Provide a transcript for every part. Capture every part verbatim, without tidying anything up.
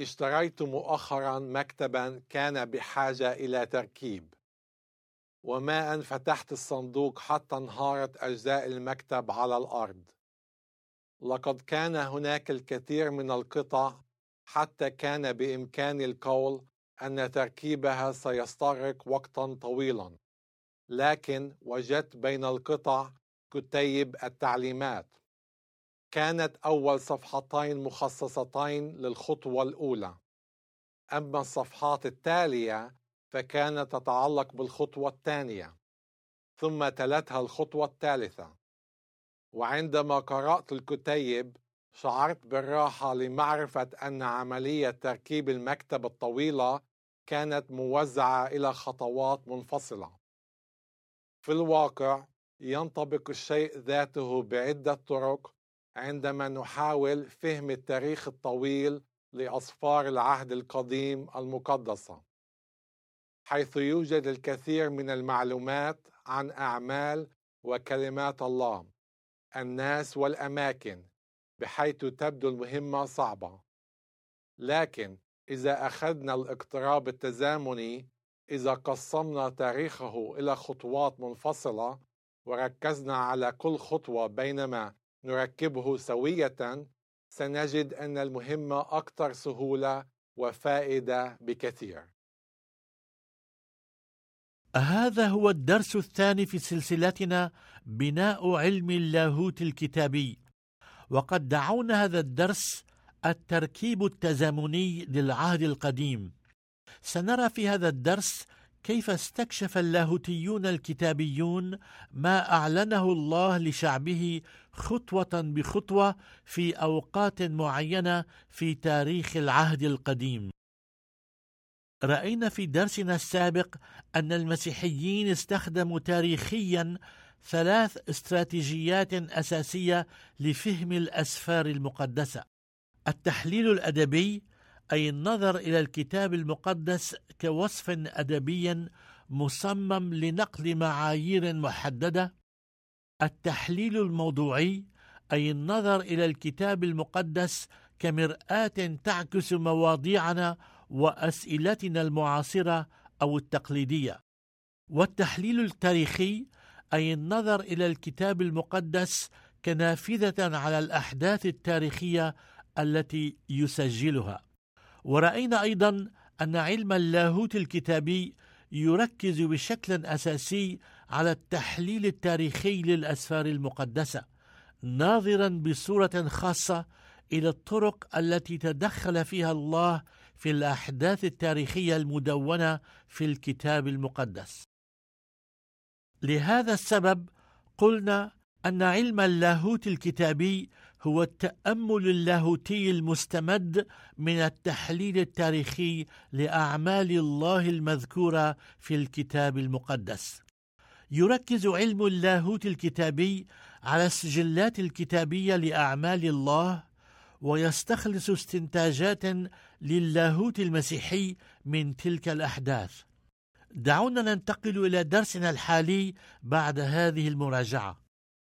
اشتريت مؤخرا مكتبا كان بحاجة إلى تركيب، وما أن فتحت الصندوق حتى انهارت أجزاء المكتب على الأرض. لقد كان هناك الكثير من القطع حتى كان بإمكاني القول أن تركيبها سيستغرق وقتا طويلا، لكن وجدت بين القطع كتيب التعليمات. كانت أول صفحتين مخصصتين للخطوة الأولى، أما الصفحات التالية فكانت تتعلق بالخطوة الثانية، ثم تلتها الخطوة الثالثة. وعندما قرأت الكتيب شعرت بالراحة لمعرفة أن عملية تركيب المكتب الطويلة كانت موزعة إلى خطوات منفصلة. في الواقع ينطبق الشيء ذاته بعدة طرق عندما نحاول فهم التاريخ الطويل لأسفار العهد القديم المقدسة، حيث يوجد الكثير من المعلومات عن أعمال وكلمات الله، الناس والأماكن، بحيث تبدو المهمة صعبة. لكن إذا أخذنا الاقتراب التزامني، إذا قسمنا تاريخه إلى خطوات منفصلة وركزنا على كل خطوة بينما نركبه سوية، سنجد أن المهمة أكثر سهولة وفائدة بكثير. هذا هو الدرس الثاني في سلسلتنا بناء علم اللاهوت الكتابي، وقد دعونا هذا الدرس التركيب التزامني للعهد القديم. سنرى في هذا الدرس كيف استكشف اللاهوتيون الكتابيون ما أعلنه الله لشعبه خطوة بخطوة في أوقات معينة في تاريخ العهد القديم. رأينا في درسنا السابق أن المسيحيين استخدموا تاريخيا ثلاث استراتيجيات أساسية لفهم الأسفار المقدسة: التحليل الأدبي، أي النظر إلى الكتاب المقدس كوصف أدبي مصمم لنقل معايير محددة; التحليل الموضوعي، أي النظر إلى الكتاب المقدس كمرآة تعكس مواضيعنا وأسئلتنا المعاصرة أو التقليدية; والتحليل التاريخي، أي النظر إلى الكتاب المقدس كنافذة على الأحداث التاريخية التي يسجلها. ورأينا أيضا أن علم اللاهوت الكتابي يركز بشكل أساسي على التحليل التاريخي للأسفار المقدسة، ناظرا بصورة خاصة إلى الطرق التي تدخل فيها الله في الأحداث التاريخية المدونة في الكتاب المقدس. لهذا السبب قلنا أن علم اللاهوت الكتابي هو التأمل اللاهوتي المستمد من التحليل التاريخي لأعمال الله المذكورة في الكتاب المقدس. يركز علم اللاهوت الكتابي على السجلات الكتابية لأعمال الله، ويستخلص استنتاجات للاهوت المسيحي من تلك الأحداث. دعونا ننتقل إلى درسنا الحالي بعد هذه المراجعة.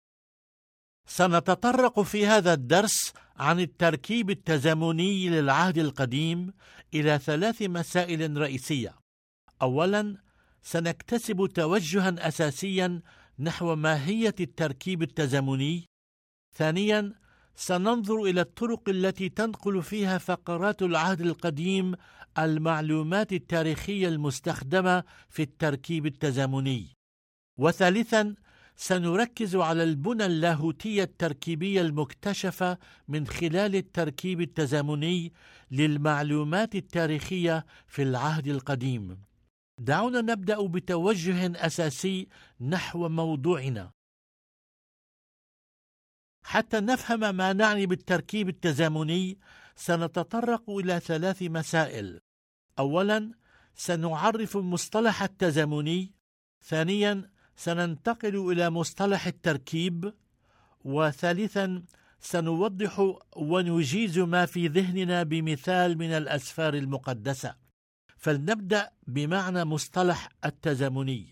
سنتطرق في هذا الدرس عن التركيب التزامني للعهد القديم إلى ثلاث مسائل رئيسية. أولاً، سنكتسب توجهاً أساسياً نحو ماهية التركيب التزامني. ثانياً، سننظر إلى الطرق التي تنقل فيها فقرات العهد القديم المعلومات التاريخية المستخدمة في التركيب التزامني. وثالثاً، سنركز على البنى اللاهوتية التركيبية المكتشفة من خلال التركيب التزامني للمعلومات التاريخية في العهد القديم. دعونا نبدأ بتوجه أساسي نحو موضوعنا. حتى نفهم ما نعني بالتركيب التزامني، سنتطرق إلى ثلاث مسائل. أولاً، سنعرف المصطلح التزامني. ثانياً، سننتقل إلى مصطلح التركيب. وثالثاً، سنوضح ونجيز ما في ذهننا بمثال من الأسفار المقدسة. فلنبدأ بمعنى مصطلح التزامني.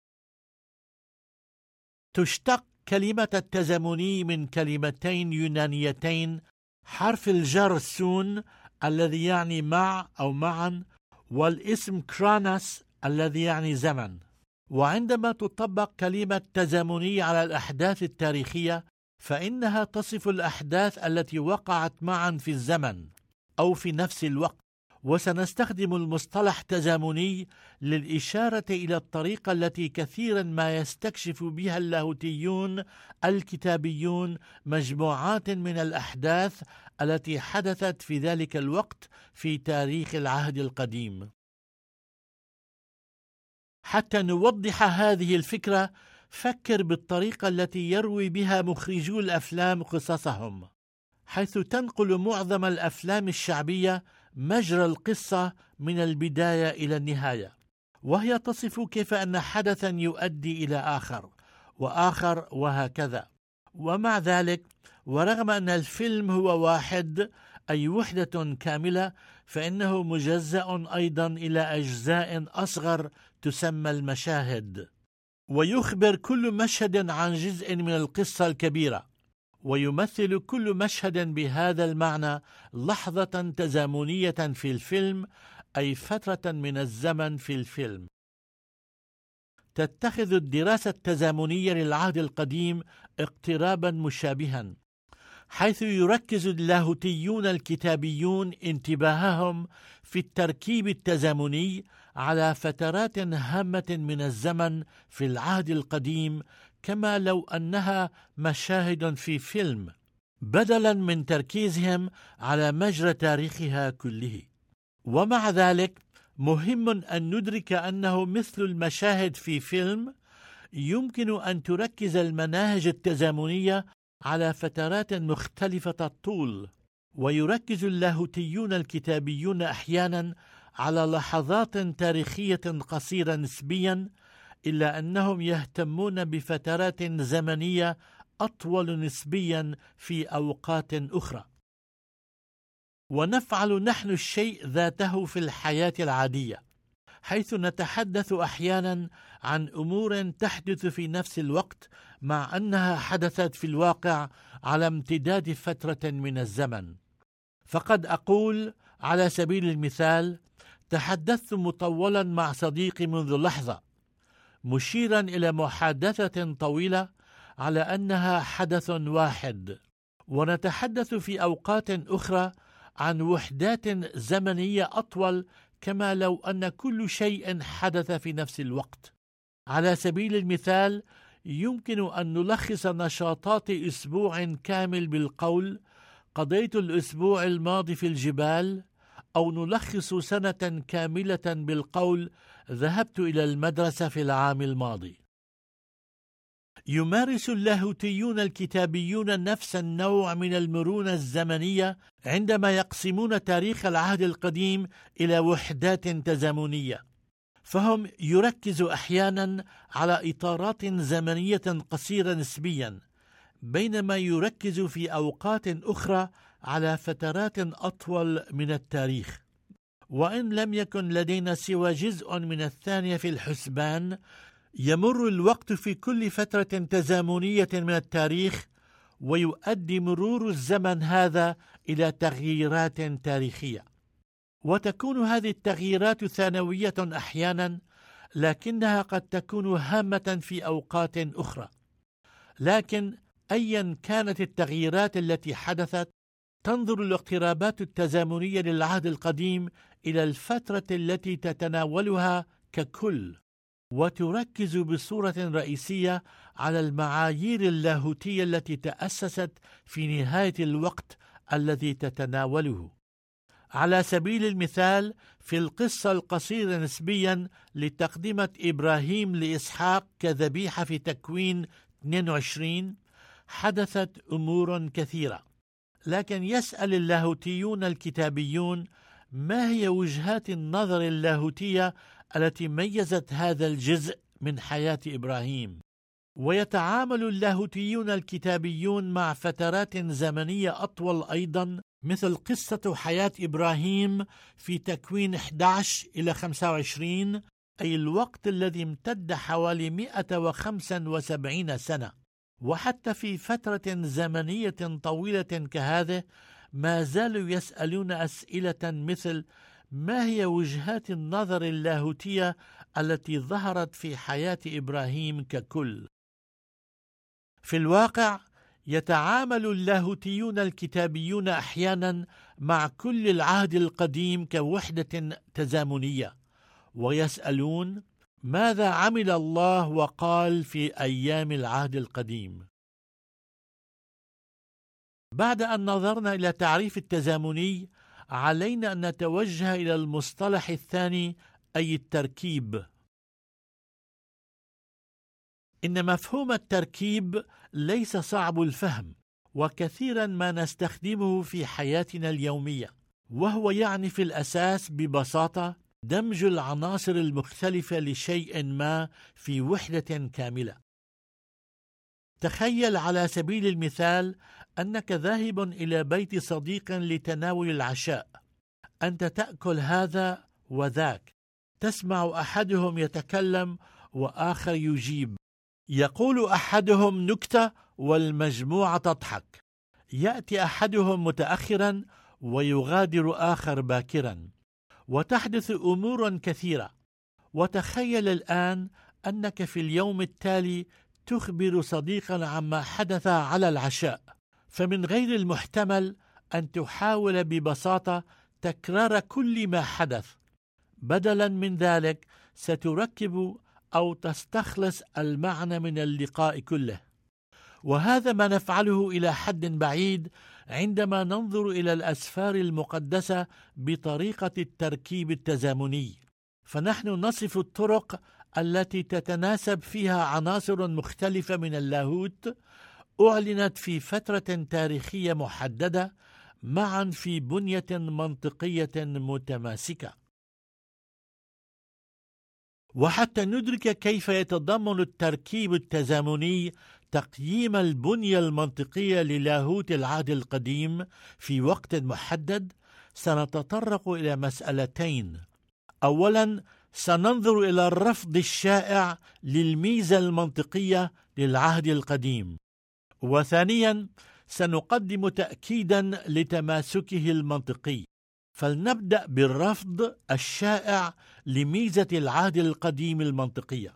تشتق كلمة التزامني من كلمتين يونانيتين، حرف الجر سون الذي يعني مع أو معا، والاسم كرانس الذي يعني زمن. وعندما تطبق كلمة تزامني على الأحداث التاريخية فإنها تصف الأحداث التي وقعت معا في الزمن أو في نفس الوقت. وسنستخدم المصطلح تزامني للإشارة إلى الطريقة التي كثيرا ما يستكشف بها اللاهوتيون الكتابيون مجموعات من الأحداث التي حدثت في ذلك الوقت في تاريخ العهد القديم. حتى نوضح هذه الفكرة، فكر بالطريقة التي يروي بها مخرجو الأفلام قصصهم، حيث تنقل معظم الأفلام الشعبية مجرى القصة من البداية إلى النهاية، وهي تصف كيف أن حدثا يؤدي إلى آخر وآخر وهكذا. ومع ذلك، ورغم أن الفيلم هو واحد أي وحدة كاملة، فإنه مجزأ أيضا إلى أجزاء أصغر تسمى المشاهد، ويخبر كل مشهد عن جزء من القصة الكبيرة، ويمثل كل مشهد بهذا المعنى لحظة تزامنية في الفيلم، أي فترة من الزمن في الفيلم. تتخذ الدراسة التزامنية للعهد القديم اقترابا مشابها، حيث يركز اللاهوتيون الكتابيون انتباههم في التركيب التزامني على فترات هامة من الزمن في العهد القديم، كما لو أنها مشاهد في فيلم، بدلا من تركيزهم على مجرى تاريخها كله. ومع ذلك مهم أن ندرك أنه مثل المشاهد في فيلم، يمكن أن تركز المناهج التزامنية على فترات مختلفة الطول، ويركز اللاهوتيون الكتابيون أحيانا على لحظات تاريخية قصيرة نسبيا، إلا أنهم يهتمون بفترات زمنية أطول نسبيا في أوقات أخرى. ونفعل نحن الشيء ذاته في الحياة العادية، حيث نتحدث أحيانا عن أمور تحدث في نفس الوقت، مع أنها حدثت في الواقع على امتداد فترة من الزمن. فقد أقول على سبيل المثال: تحدثت مطولا مع صديقي منذ لحظة، مشيرا إلى محادثة طويلة على أنها حدث واحد، ونتحدث في أوقات أخرى عن وحدات زمنية أطول، كما لو أن كل شيء حدث في نفس الوقت. على سبيل المثال، يمكن أن نلخص نشاطات أسبوع كامل بالقول: قضيت الأسبوع الماضي في الجبال، أو نلخص سنة كاملة بالقول: ذهبت إلى المدرسة في العام الماضي. يمارس اللاهوتيون الكتابيون نفس النوع من المرونة الزمنية عندما يقسمون تاريخ العهد القديم إلى وحدات تزامنية، فهم يركزوا أحيانا على إطارات زمنية قصيرة نسبيا، بينما يركز في أوقات أخرى على فترات أطول من التاريخ. وإن لم يكن لدينا سوى جزء من الثانية في الحسبان، يمر الوقت في كل فترة تزامنية من التاريخ، ويؤدي مرور الزمن هذا إلى تغييرات تاريخية، وتكون هذه التغييرات ثانوية أحيانا، لكنها قد تكون هامة في أوقات أخرى. لكن أيا كانت التغييرات التي حدثت، تنظر الاقترابات التزامنية للعهد القديم إلى الفترة التي تتناولها ككل، وتركز بصورة رئيسية على المعايير اللاهوتية التي تأسست في نهاية الوقت الذي تتناوله. على سبيل المثال، في القصة القصيرة نسبيا لتقدمة إبراهيم لإسحاق كذبيحة في تكوين اثنين وعشرين، حدثت أمور كثيرة، لكن يسأل اللاهوتيون الكتابيون: ما هي وجهات النظر اللاهوتية التي ميزت هذا الجزء من حياة إبراهيم؟ ويتعامل اللاهوتيون الكتابيون مع فترات زمنية أطول أيضا، مثل قصة حياة إبراهيم في تكوين أحد عشر إلى خمسة وعشرين، أي الوقت الذي امتد حوالي مئة وخمسة وسبعين سنة. وحتى في فترة زمنية طويلة كهذه، ما زالوا يسألون أسئلة مثل: ما هي وجهات النظر اللاهوتية التي ظهرت في حياة إبراهيم ككل؟ في الواقع يتعامل اللاهوتيون الكتابيون أحيانا مع كل العهد القديم كوحدة تزامنية، ويسألون: ماذا عمل الله وقال في أيام العهد القديم؟ بعد أن نظرنا إلى تعريف التزامني، علينا أن نتوجه إلى المصطلح الثاني، أي التركيب. إن مفهوم التركيب ليس صعب الفهم، وكثيرا ما نستخدمه في حياتنا اليومية، وهو يعني في الأساس ببساطة دمج العناصر المختلفة لشيء ما في وحدة كاملة. تخيل على سبيل المثال أنك ذاهب إلى بيت صديق لتناول العشاء. أنت تأكل هذا وذاك، تسمع أحدهم يتكلم وآخر يجيب، يقول أحدهم نكتة والمجموعة تضحك، يأتي أحدهم متأخرا ويغادر آخر باكرا، وتحدث أمور كثيرة. وتخيل الآن أنك في اليوم التالي تخبر صديقا عما حدث على العشاء، فمن غير المحتمل أن تحاول ببساطة تكرار كل ما حدث. بدلا من ذلك ستركب أو تستخلص المعنى من اللقاء كله. وهذا ما نفعله إلى حد بعيد عندما ننظر إلى الأسفار المقدسة بطريقة التركيب التزامني، فنحن نصف الطرق التي تتناسب فيها عناصر مختلفة من اللاهوت أعلنت في فترة تاريخية محددة معا في بنية منطقية متماسكة. وحتى ندرك كيف يتضمن التركيب التزامني تقييم البنية المنطقية للاهوت العهد القديم في وقت محدد، سنتطرق إلى مسألتين. أولا، سننظر إلى الرفض الشائع للميزة المنطقية للعهد القديم، وثانيا سنقدم تأكيدا لتماسكه المنطقي. فلنبدأ بالرفض الشائع لميزة العهد القديم المنطقية.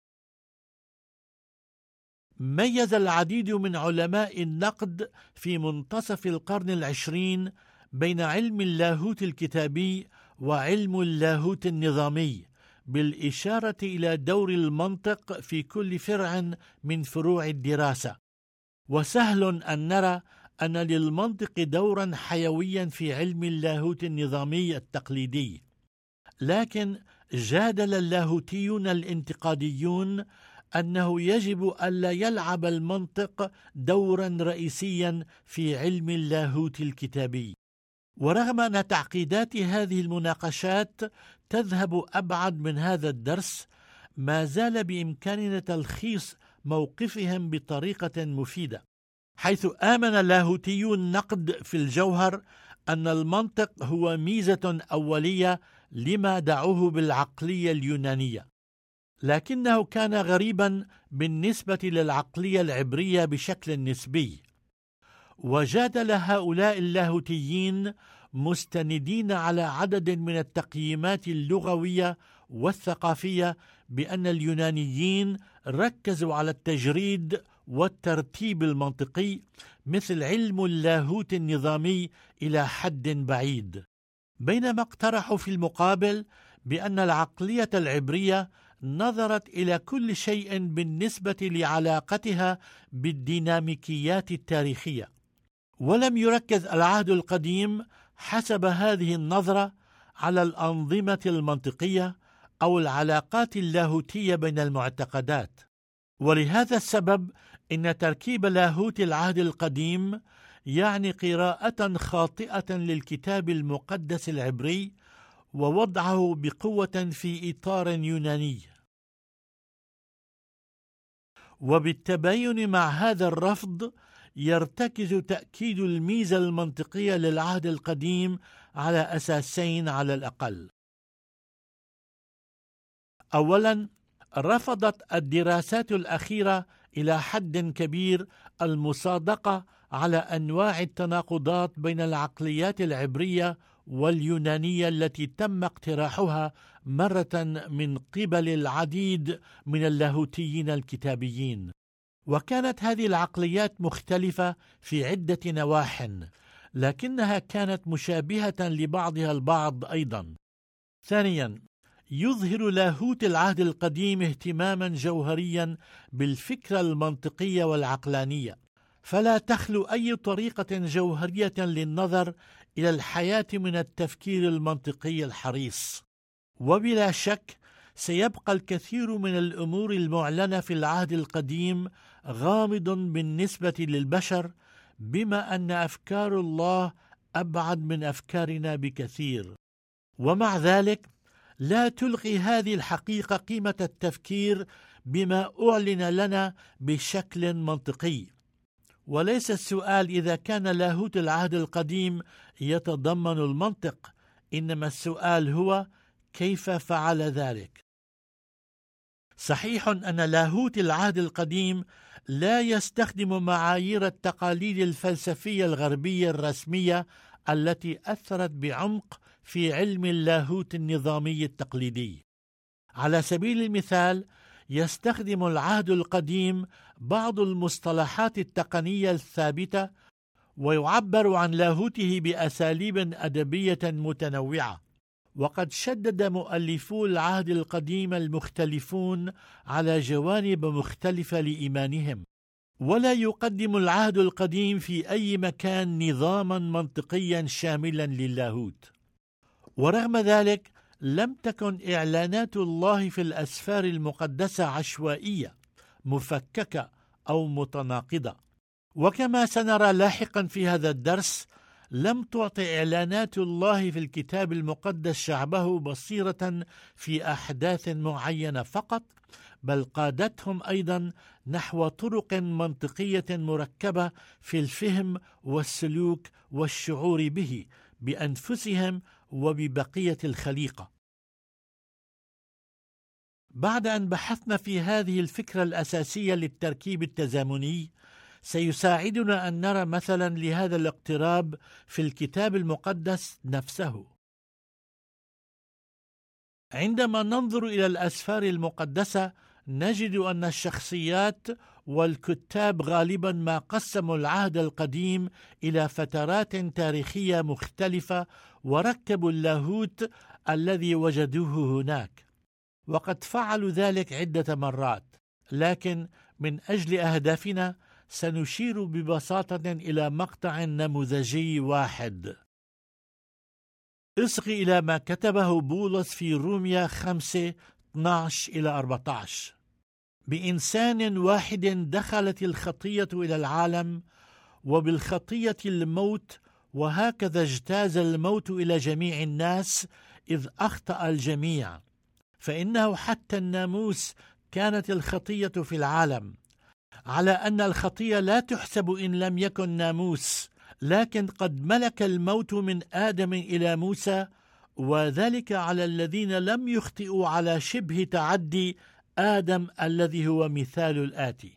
ميز العديد من علماء النقد في منتصف القرن العشرين بين علم اللاهوت الكتابي وعلم اللاهوت النظامي، بالإشارة إلى دور المنطق في كل فرع من فروع الدراسة. وسهل أن نرى أن للمنطق دورا حيويا في علم اللاهوت النظامي التقليدي، لكن جادل اللاهوتيون الانتقاديون أنه يجب ألا يلعب المنطق دورا رئيسيا في علم اللاهوت الكتابي. ورغم أن تعقيدات هذه المناقشات تذهب أبعد من هذا الدرس، ما زال بإمكاننا تلخيص موقفهم بطريقة مفيدة، حيث آمن لاهوتيو النقد في الجوهر أن المنطق هو ميزة أولية لما دعوه بالعقلية اليونانية، لكنه كان غريبا بالنسبة للعقلية العبرية بشكل نسبي. وجادل هؤلاء اللاهوتيين مستندين على عدد من التقييمات اللغوية والثقافية بأن اليونانيين ركزوا على التجريد والترتيب المنطقي مثل علم اللاهوت النظامي إلى حد بعيد، بينما اقترحوا في المقابل بأن العقلية العبرية نظرت إلى كل شيء بالنسبة لعلاقتها بالديناميكيات التاريخية. ولم يركز العهد القديم حسب هذه النظرة على الأنظمة المنطقية أو العلاقات اللاهوتية بين المعتقدات. ولهذا السبب إن تركيب لاهوت العهد القديم يعني قراءة خاطئة للكتاب المقدس العبري ووضعه بقوة في إطار يوناني. وبالتباين مع هذا الرفض يرتكز تأكيد الميزة المنطقية للعهد القديم على أساسين على الأقل. أولا، رفضت الدراسات الأخيرة إلى حد كبير المصادقة على أنواع التناقضات بين العقليات العبرية واليونانية التي تم اقتراحها مرة من قبل العديد من اللاهوتيين الكتابيين. وكانت هذه العقليات مختلفة في عدة نواح، لكنها كانت مشابهة لبعضها البعض أيضا. ثانيا، يظهر لاهوت العهد القديم اهتماما جوهريا بالفكرة المنطقية والعقلانية، فلا تخلو أي طريقة جوهرية للنظر إلى الحياة من التفكير المنطقي الحريص. وبلا شك سيبقى الكثير من الأمور المعلنة في العهد القديم غامض بالنسبة للبشر، بما أن أفكار الله أبعد من أفكارنا بكثير. ومع ذلك لا تلغي هذه الحقيقة قيمة التفكير بما أعلن لنا بشكل منطقي. وليس السؤال إذا كان لاهوت العهد القديم يتضمن المنطق، إنما السؤال هو كيف فعل ذلك. صحيح أن لاهوت العهد القديم لا يستخدم معايير التقاليد الفلسفية الغربية الرسمية التي أثرت بعمق في علم اللاهوت النظامي التقليدي. على سبيل المثال، يستخدم العهد القديم بعض المصطلحات التقنية الثابتة، ويعبر عن لاهوته بأساليب أدبية متنوعة. وقد شدد مؤلفو العهد القديم المختلفون على جوانب مختلفة لإيمانهم، ولا يقدم العهد القديم في أي مكان نظاما منطقيا شاملا للاهوت. ورغم ذلك لم تكن إعلانات الله في الأسفار المقدسة عشوائية، مفككة أو متناقضة. وكما سنرى لاحقا في هذا الدرس، لم تعطي إعلانات الله في الكتاب المقدس شعبه بصيرة في أحداث معينة فقط، بل قادتهم أيضا نحو طرق منطقية مركبة في الفهم والسلوك والشعور به بأنفسهم وببقية الخليقة. بعد أن بحثنا في هذه الفكرة الأساسية للتركيب التزامني، سيساعدنا أن نرى مثلا لهذا الاقتراب في الكتاب المقدس نفسه. عندما ننظر إلى الأسفار المقدسة نجد أن الشخصيات والكتاب غالبا ما قسموا العهد القديم إلى فترات تاريخية مختلفة، وركبوا اللاهوت الذي وجدوه هناك. وقد فعلوا ذلك عدة مرات، لكن من أجل أهدافنا سنشير ببساطة إلى مقطع نموذجي واحد. اصغ إلى ما كتبه بولس في روميا خمسة اثني عشر إلى أربعة عشر: بإنسان واحد دخلت الخطية إلى العالم، وبالخطية الموت، وهكذا اجتاز الموت إلى جميع الناس إذ أخطأ الجميع. فإنه حتى الناموس كانت الخطية في العالم، على أن الخطية لا تحسب إن لم يكن ناموس، لكن قد ملك الموت من آدم إلى موسى، وذلك على الذين لم يخطئوا على شبه تعدي آدم الذي هو مثال الآتي.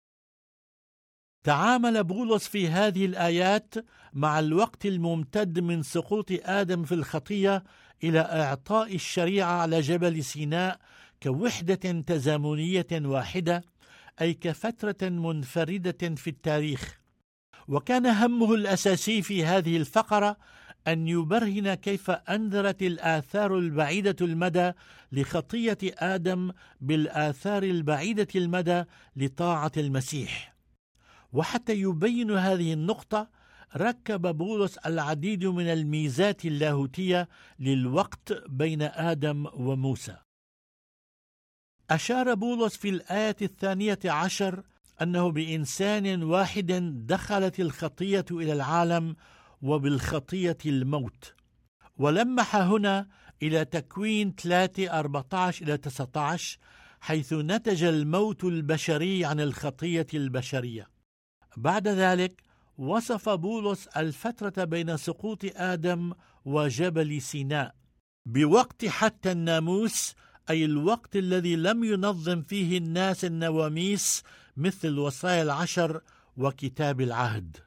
تعامل بولس في هذه الآيات مع الوقت الممتد من سقوط آدم في الخطية إلى إعطاء الشريعة على جبل سيناء كوحدة تزامنية واحدة، أي كفترة منفردة في التاريخ. وكان همه الأساسي في هذه الفقرة أن يبرهن كيف أنذرت الآثار البعيدة المدى لخطية آدم بالآثار البعيدة المدى لطاعة المسيح. وحتى يبين هذه النقطة، ركب بولس العديد من الميزات اللاهوتية للوقت بين آدم وموسى. أشار بولس في الآية الثانية عشر أنه بإنسان واحد دخلت الخطية إلى العالم، وبالخطية الموت. ولمح هنا إلى تكوين ثلاثة أربعة عشر إلى تسعة عشر، حيث نتج الموت البشري عن الخطية البشرية. بعد ذلك وصف بولس الفترة بين سقوط آدم وجبل سيناء بوقت حتى الناموس، أي الوقت الذي لم ينظم فيه الناس النواميس مثل الوصايا العشر وكتاب العهد.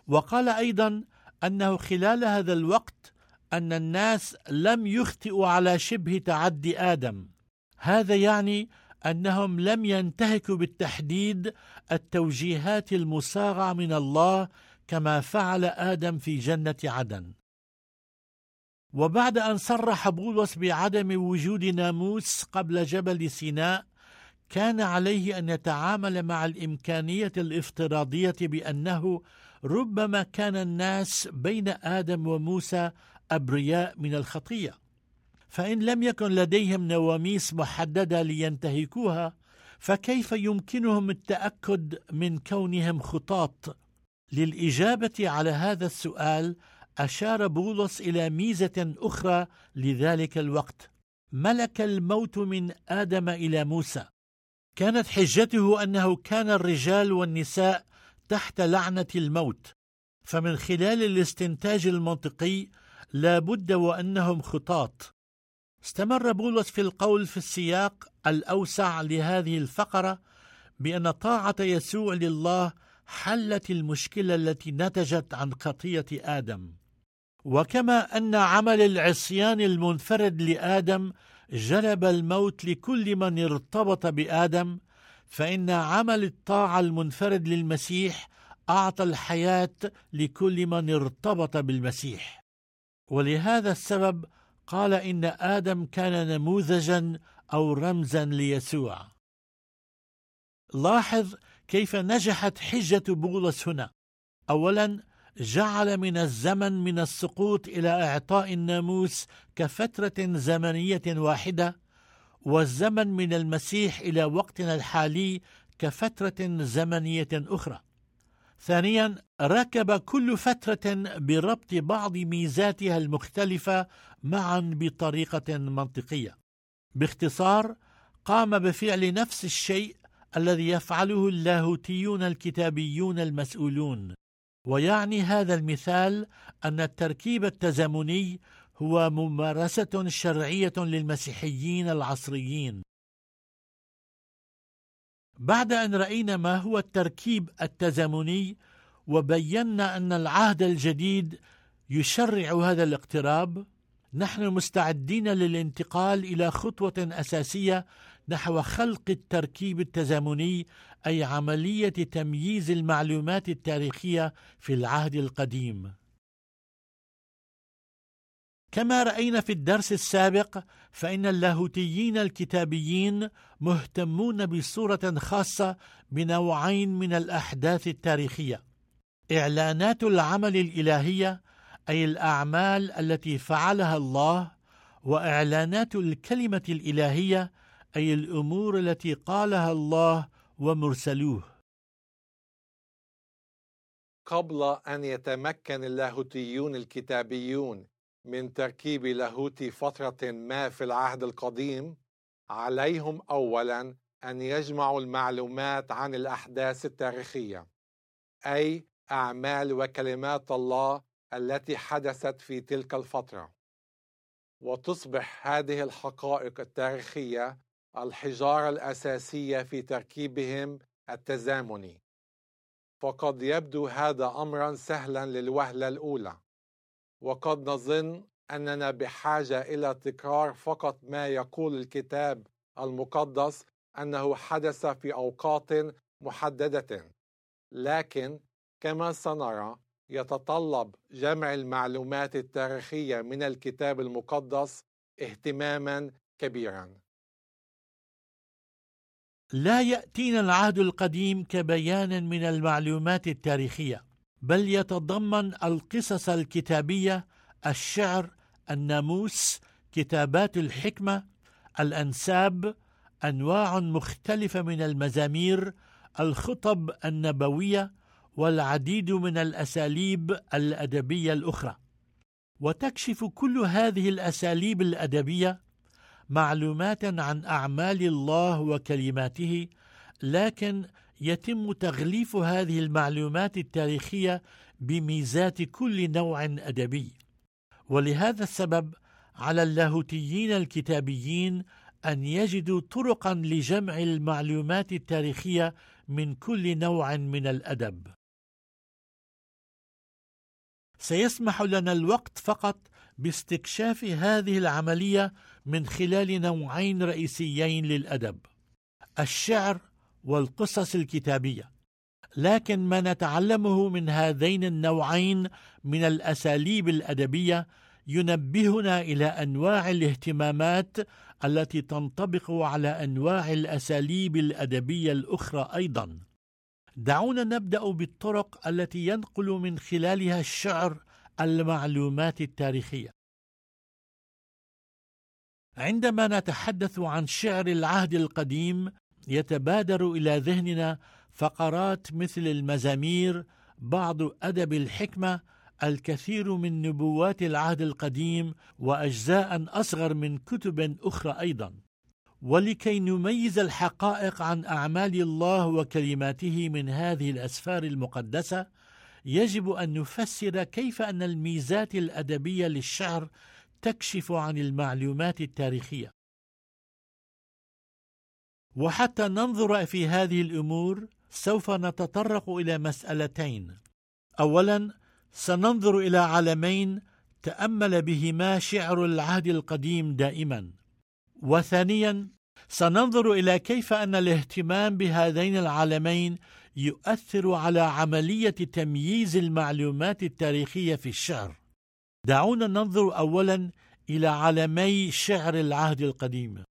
وقال أيضا أنه خلال هذا الوقت أن الناس لم يخطئوا على شبه تعدي آدم. هذا يعني أنهم لم ينتهكوا بالتحديد التوجيهات المصاغة من الله كما فعل آدم في جنة عدن. وبعد أن صرح بولس بعدم وجود ناموس قبل جبل سيناء، كان عليه أن يتعامل مع الإمكانية الافتراضية بأنه ربما كان الناس بين آدم وموسى أبرياء من الخطية، فإن لم يكن لديهم نواميس محددة لينتهكوها، فكيف يمكنهم التأكد من كونهم خطاة؟ للإجابة على هذا السؤال أشار بولس إلى ميزة أخرى لذلك الوقت: ملك الموت من آدم إلى موسى. كانت حجته أنه كان الرجال والنساء تحت لعنة الموت، فمن خلال الاستنتاج المنطقي لا بد وأنهم خطاة. استمر بولس في القول في السياق الأوسع لهذه الفقرة بأن طاعة يسوع لله حلت المشكلة التي نتجت عن خطية آدم، وكما أن عمل العصيان المنفرد لآدم جلب الموت لكل من ارتبط بآدم، فإن عمل الطاعة المنفرد للمسيح أعطى الحياة لكل من ارتبط بالمسيح. ولهذا السبب قال إن آدم كان نموذجا أو رمزا ليسوع. لاحظ كيف نجحت حجة بولس هنا. أولا، جعل من الزمن من السقوط إلى إعطاء الناموس كفترة زمنية واحدة، والزمن من المسيح إلى وقتنا الحالي كفترة زمنية أخرى. ثانيا، ركب كل فترة بربط بعض ميزاتها المختلفة معا بطريقة منطقية. باختصار، قام بفعل نفس الشيء الذي يفعله اللاهوتيون الكتابيون المسؤولون. ويعني هذا المثال أن التركيب التزامني هو ممارسة شرعية للمسيحيين العصريين. بعد أن رأينا ما هو التركيب التزامني وبينا أن العهد الجديد يشرع هذا الاقتراب، نحن مستعدين للانتقال إلى خطوة أساسية نحو خلق التركيب التزامني، أي عملية تمييز المعلومات التاريخية في العهد القديم. كما رأينا في الدرس السابق، فإن اللاهوتيين الكتابيين مهتمون بصورة خاصة بنوعين من الأحداث التاريخية: إعلانات العمل الإلهية، أي الأعمال التي فعلها الله، وإعلانات الكلمة الإلهية، أي الأمور التي قالها الله ومرسلوه. قبل أن يتمكن اللاهوتيون الكتابيون من تركيب لاهوتي فترة ما في العهد القديم، عليهم أولاً أن يجمعوا المعلومات عن الأحداث التاريخية، أي أعمال وكلمات الله التي حدثت في تلك الفترة، وتصبح هذه الحقائق التاريخية الحجارة الأساسية في تركيبهم التزامني. فقد يبدو هذا أمراً سهلاً للوهلة الأولى، وقد نظن أننا بحاجة إلى تكرار فقط ما يقول الكتاب المقدس أنه حدث في أوقات محددة، لكن كما سنرى يتطلب جمع المعلومات التاريخية من الكتاب المقدس اهتماماً كبيراً. لا يأتينا العهد القديم كبيان من المعلومات التاريخية، بل يتضمن القصص الكتابية، الشعر، الناموس، كتابات الحكمة، الأنساب، أنواع مختلفة من المزامير، الخطب النبوية، والعديد من الأساليب الأدبية الأخرى. وتكشف كل هذه الأساليب الأدبية معلومات عن أعمال الله وكلماته، لكن يتم تغليف هذه المعلومات التاريخية بميزات كل نوع أدبي. ولهذا السبب على اللاهوتيين الكتابيين أن يجدوا طرقاً لجمع المعلومات التاريخية من كل نوع من الأدب. سيسمح لنا الوقت فقط باستكشاف هذه العملية من خلال نوعين رئيسيين للأدب: الشعر والقصص الكتابية. لكن ما نتعلمه من هذين النوعين من الأساليب الأدبية ينبهنا إلى أنواع الاهتمامات التي تنطبق على أنواع الأساليب الأدبية الأخرى أيضا. دعونا نبدأ بالطرق التي ينقل من خلالها الشعر المعلومات التاريخية. عندما نتحدث عن شعر العهد القديم يتبادر إلى ذهننا فقرات مثل المزامير، بعض أدب الحكمة، الكثير من نبوات العهد القديم، وأجزاء أصغر من كتب أخرى أيضا. ولكي نميز الحقائق عن أعمال الله وكلماته من هذه الأسفار المقدسة، يجب أن نفسر كيف أن الميزات الأدبية للشعر تكشف عن المعلومات التاريخية. وحتى ننظر في هذه الأمور سوف نتطرق إلى مسألتين. أولا، سننظر إلى علمين تأمل بهما شعر العهد القديم دائما. وثانيا، سننظر إلى كيف أن الاهتمام بهذين العالمين يؤثر على عملية تمييز المعلومات التاريخية في الشعر. دعونا ننظر أولا إلى علمي شعر العهد القديم.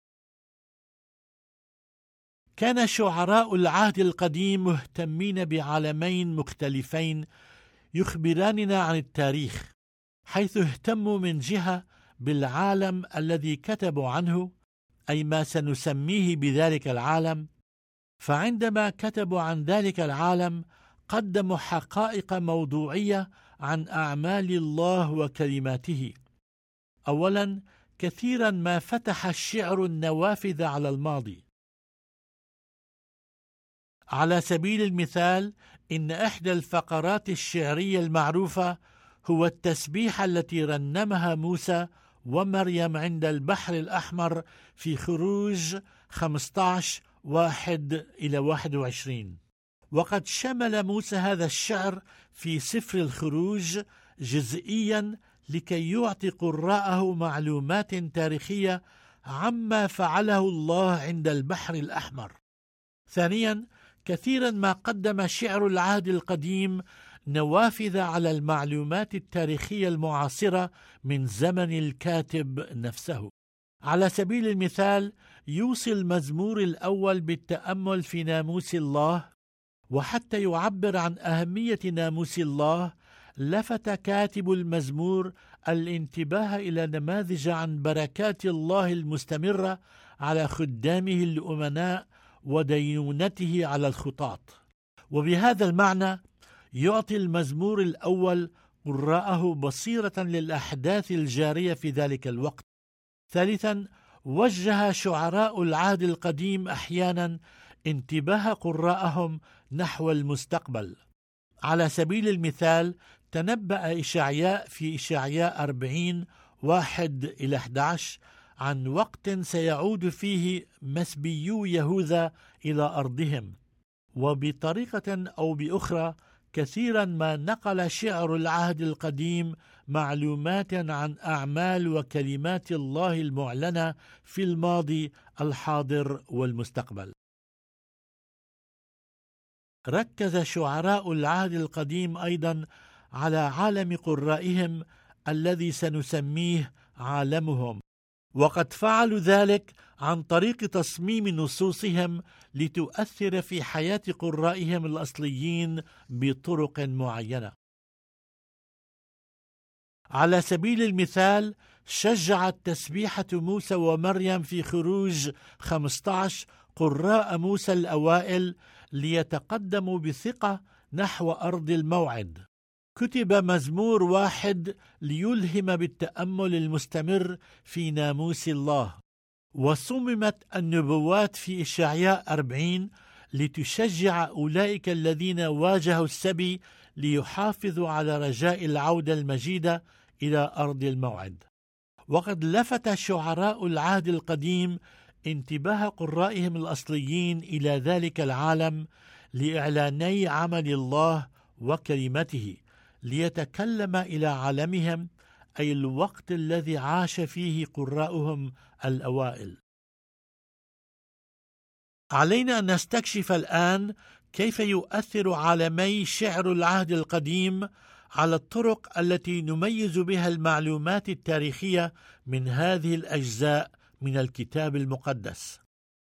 كان شعراء العهد القديم مهتمين بعالمين مختلفين يخبراننا عن التاريخ، حيث اهتموا من جهة بالعالم الذي كتبوا عنه، أي ما سنسميه بذلك العالم. فعندما كتبوا عن ذلك العالم قدموا حقائق موضوعية عن أعمال الله وكلماته. أولا، كثيرا ما فتح الشعر النوافذ على الماضي. على سبيل المثال، إن إحدى الفقرات الشعرية المعروفة هو التسبيحة التي رنمها موسى ومريم عند البحر الأحمر في خروج خمسة عشر واحد إلى واحد وعشرين. وقد شمل موسى هذا الشعر في سفر الخروج جزئيا لكي يعطي قراءه معلومات تاريخية عما فعله الله عند البحر الأحمر. ثانيا، كثيرا ما قدم شعر العهد القديم نوافذ على المعلومات التاريخية المعاصرة من زمن الكاتب نفسه. على سبيل المثال، يوصي المزمور الأول بالتأمل في ناموس الله، وحتى يعبر عن أهمية ناموس الله لفت كاتب المزمور الانتباه إلى نماذج عن بركات الله المستمرة على خدامه الأمناء ودينونته على الخطاة. وبهذا المعنى يعطي المزمور الأول قراءه بصيرة للأحداث الجارية في ذلك الوقت. ثالثا، وجه شعراء العهد القديم أحيانا انتباه قراءهم نحو المستقبل. على سبيل المثال، تنبأ إشعياء في إشعياء أربعين واحد إلى أحد عشر عن وقت سيعود فيه مسبيو يهوذا إلى أرضهم. وبطريقة أو بأخرى كثيرا ما نقل شعر العهد القديم معلومات عن أعمال وكلمات الله المعلنة في الماضي، الحاضر والمستقبل. ركز شعراء العهد القديم أيضا على عالم قرائهم الذي سنسميه عالمهم، وقد فعلوا ذلك عن طريق تصميم نصوصهم لتؤثر في حياة قرائهم الأصليين بطرق معينة. على سبيل المثال، شجعت تسبيحة موسى ومريم في خروج خمسة عشر قراء موسى الأوائل ليتقدموا بثقة نحو أرض الموعد. كتب مزمور واحد ليلهم بالتأمل المستمر في ناموس الله، وصممت النبوات في إشعياء أربعين لتشجع أولئك الذين واجهوا السبي ليحافظوا على رجاء العودة المجيدة إلى أرض الموعد. وقد لفت شعراء العهد القديم انتباه قرائهم الأصليين إلى ذلك العالم لإعلاني عمل الله وكلمته، ليتكلم إلى عالمهم، أي الوقت الذي عاش فيه قراءهم الأوائل. علينا أن نستكشف الآن كيف يؤثر عالمي شعر العهد القديم على الطرق التي نميز بها المعلومات التاريخية من هذه الأجزاء من الكتاب المقدس.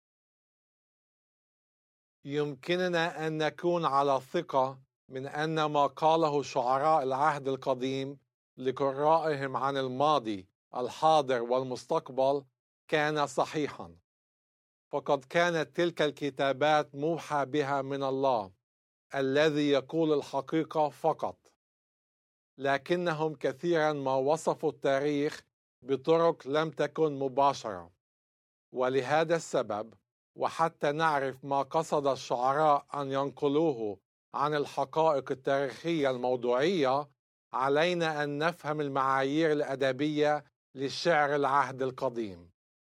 يمكننا أن نكون على ثقة من أن ما قاله شعراء العهد القديم لقرائهم عن الماضي، الحاضر والمستقبل كان صحيحا، فقد كانت تلك الكتابات موحى بها من الله الذي يقول الحقيقة فقط، لكنهم كثيرا ما وصفوا التاريخ بطرق لم تكن مباشرة. ولهذا السبب، وحتى نعرف ما قصد الشعراء أن ينقلوه عن الحقائق التاريخية الموضوعية، علينا أن نفهم المعايير الأدبية للشعر العهد القديم.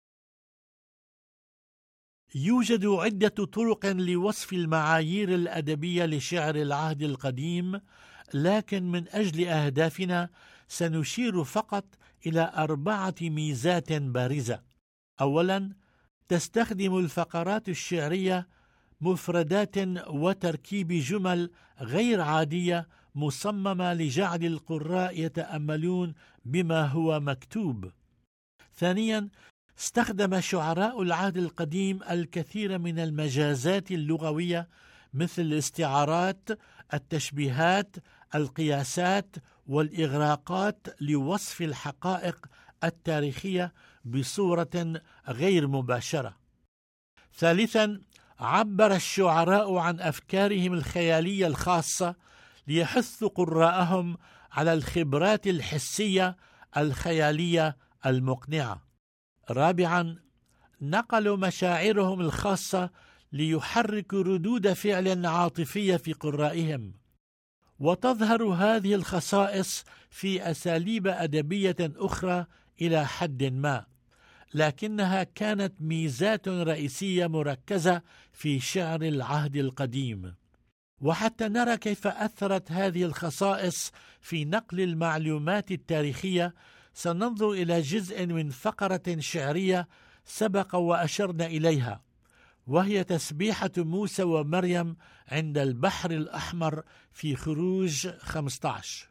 يوجد عدة طرق لوصف المعايير الأدبية لشعر العهد القديم، لكن من أجل أهدافنا سنشير فقط إلى أربعة ميزات بارزة. أولاً، تستخدم الفقرات الشعرية مفردات وتركيب جمل غير عادية مصممة لجعل القراء يتأملون بما هو مكتوب. ثانياً، استخدم شعراء العهد القديم الكثير من المجازات اللغوية مثل الاستعارات، التشبيهات، القياسات والإغراقات لوصف الحقائق التاريخية بصورة غير مباشرة. ثالثاً، عبر الشعراء عن أفكارهم الخيالية الخاصة ليحثوا قراءهم على الخبرات الحسية الخيالية المقنعة. رابعاً، نقلوا مشاعرهم الخاصة ليحركوا ردود فعل عاطفية في قرائهم. وتظهر هذه الخصائص في أساليب أدبية أخرى إلى حد ما، لكنها كانت ميزات رئيسية مركزة في شعر العهد القديم. وحتى نرى كيف أثرت هذه الخصائص في نقل المعلومات التاريخية، سننظر إلى جزء من فقرة شعرية سبق وأشرنا إليها، وهي تسبيحة موسى ومريم عند البحر الأحمر في خروج خمسة عشر.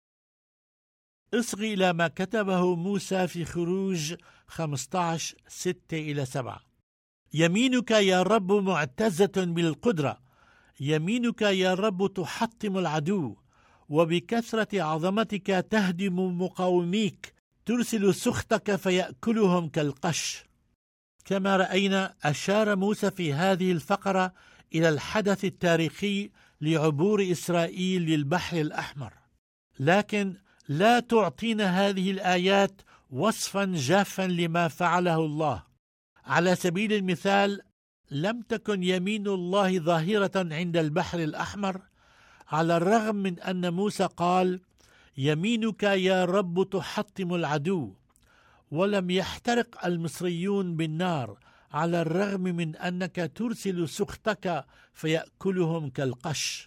اصغي إلى ما كتبه موسى في خروج خمسة عشر ستة إلى سبعة: يمينك يا رب معتزة بالقدرة، يمينك يا رب تحطم العدو، وبكثرة عظمتك تهدم مقاوميك، ترسل سخطك فيأكلهم كالقش. كما رأينا، أشار موسى في هذه الفقرة إلى الحدث التاريخي لعبور إسرائيل للبحر الأحمر، لكن لا تعطينا هذه الآيات وصفا جافا لما فعله الله. على سبيل المثال، لم تكن يمين الله ظاهرة عند البحر الأحمر، على الرغم من أن موسى قال: يمينك يا رب تحطم العدو، ولم يحترق المصريون بالنار، على الرغم من أنك ترسل سخطك فيأكلهم كالقش.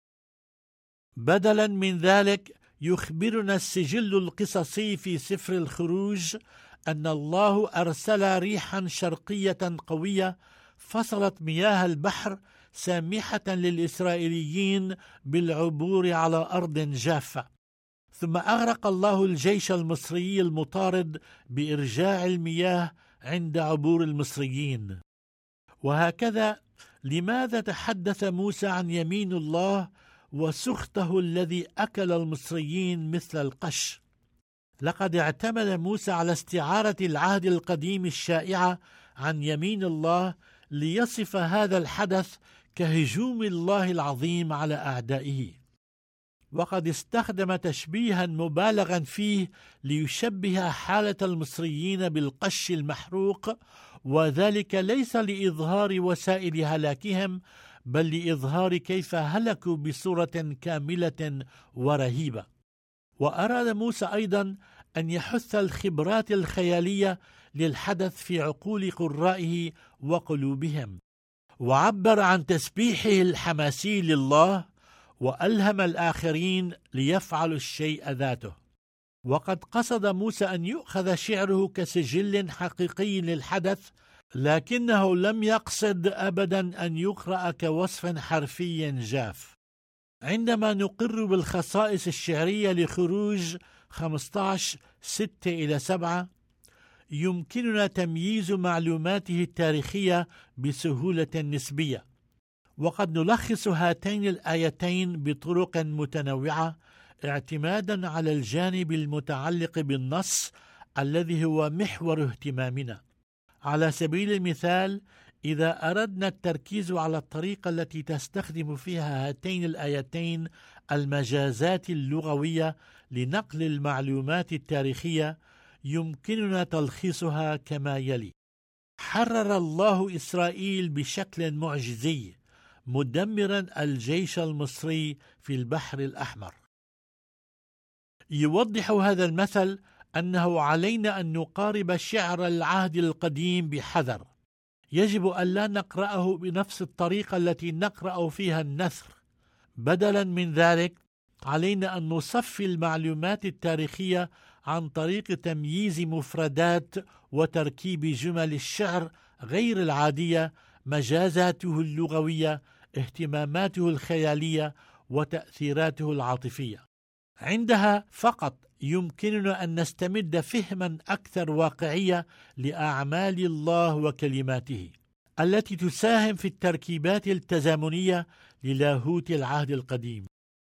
بدلا من ذلك، يخبرنا السجل القصصي في سفر الخروج أن الله أرسل ريحا شرقية قوية فصلت مياه البحر، سامحة للإسرائيليين بالعبور على أرض جافة. ثم أغرق الله الجيش المصري المطارد بإرجاع المياه عند عبور المصريين. وهكذا، لماذا تحدث موسى عن يمين الله وسخطه الذي أكل المصريين مثل القش؟ لقد اعتمد موسى على استعارة العهد القديم الشائعة عن يمين الله ليصف هذا الحدث كهجوم الله العظيم على أعدائه، وقد استخدم تشبيها مبالغا فيه ليشبه حالة المصريين بالقش المحروق، وذلك ليس لإظهار وسائل هلاكهم، بل لإظهار كيف هلكوا بصورة كاملة ورهيبة. وأراد موسى أيضا أن يحث الخبرات الخيالية للحدث في عقول قرائه وقلوبهم، وعبر عن تسبيحه الحماسي لله وألهم الآخرين ليفعلوا الشيء ذاته. وقد قصد موسى أن يؤخذ شعره كسجل حقيقي للحدث، لكنه لم يقصد أبدا أن يقرأ كوصف حرفي جاف. عندما نقر بالخصائص الشعرية لخروج خمسة عشر ستة إلى سبعة، يمكننا تمييز معلوماته التاريخية بسهولة نسبية، وقد نلخص هاتين الآيتين بطرق متنوعة اعتمادا على الجانب المتعلق بالنص الذي هو محور اهتمامنا. على سبيل المثال، إذا أردنا التركيز على الطريقة التي تستخدم فيها هاتين الآيتين المجازات اللغوية لنقل المعلومات التاريخية، يمكننا تلخيصها كما يلي: حرر الله إسرائيل بشكل معجزي مدمرا الجيش المصري في البحر الأحمر. يوضح هذا المثل أنه علينا أن نقارب شعر العهد القديم بحذر. يجب أن لا نقرأه بنفس الطريقة التي نقرأ فيها النثر. بدلا من ذلك، علينا أن نصفي المعلومات التاريخية عن طريق تمييز مفردات وتركيب جمل الشعر غير العادية، مجازاته اللغوية، اهتماماته الخيالية، وتأثيراته العاطفية. عندها فقط يمكننا أن نستمد فهما أكثر واقعية لأعمال الله وكلماته التي تساهم في التركيبات التزامنية للاهوت العهد القديم.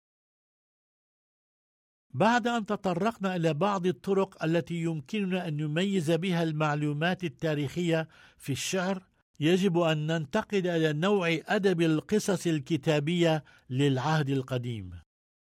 بعد أن تطرقنا إلى بعض الطرق التي يمكننا أن نميز بها المعلومات التاريخية في الشعر، يجب أن ننتقل إلى نوع أدب القصص الكتابية للعهد القديم.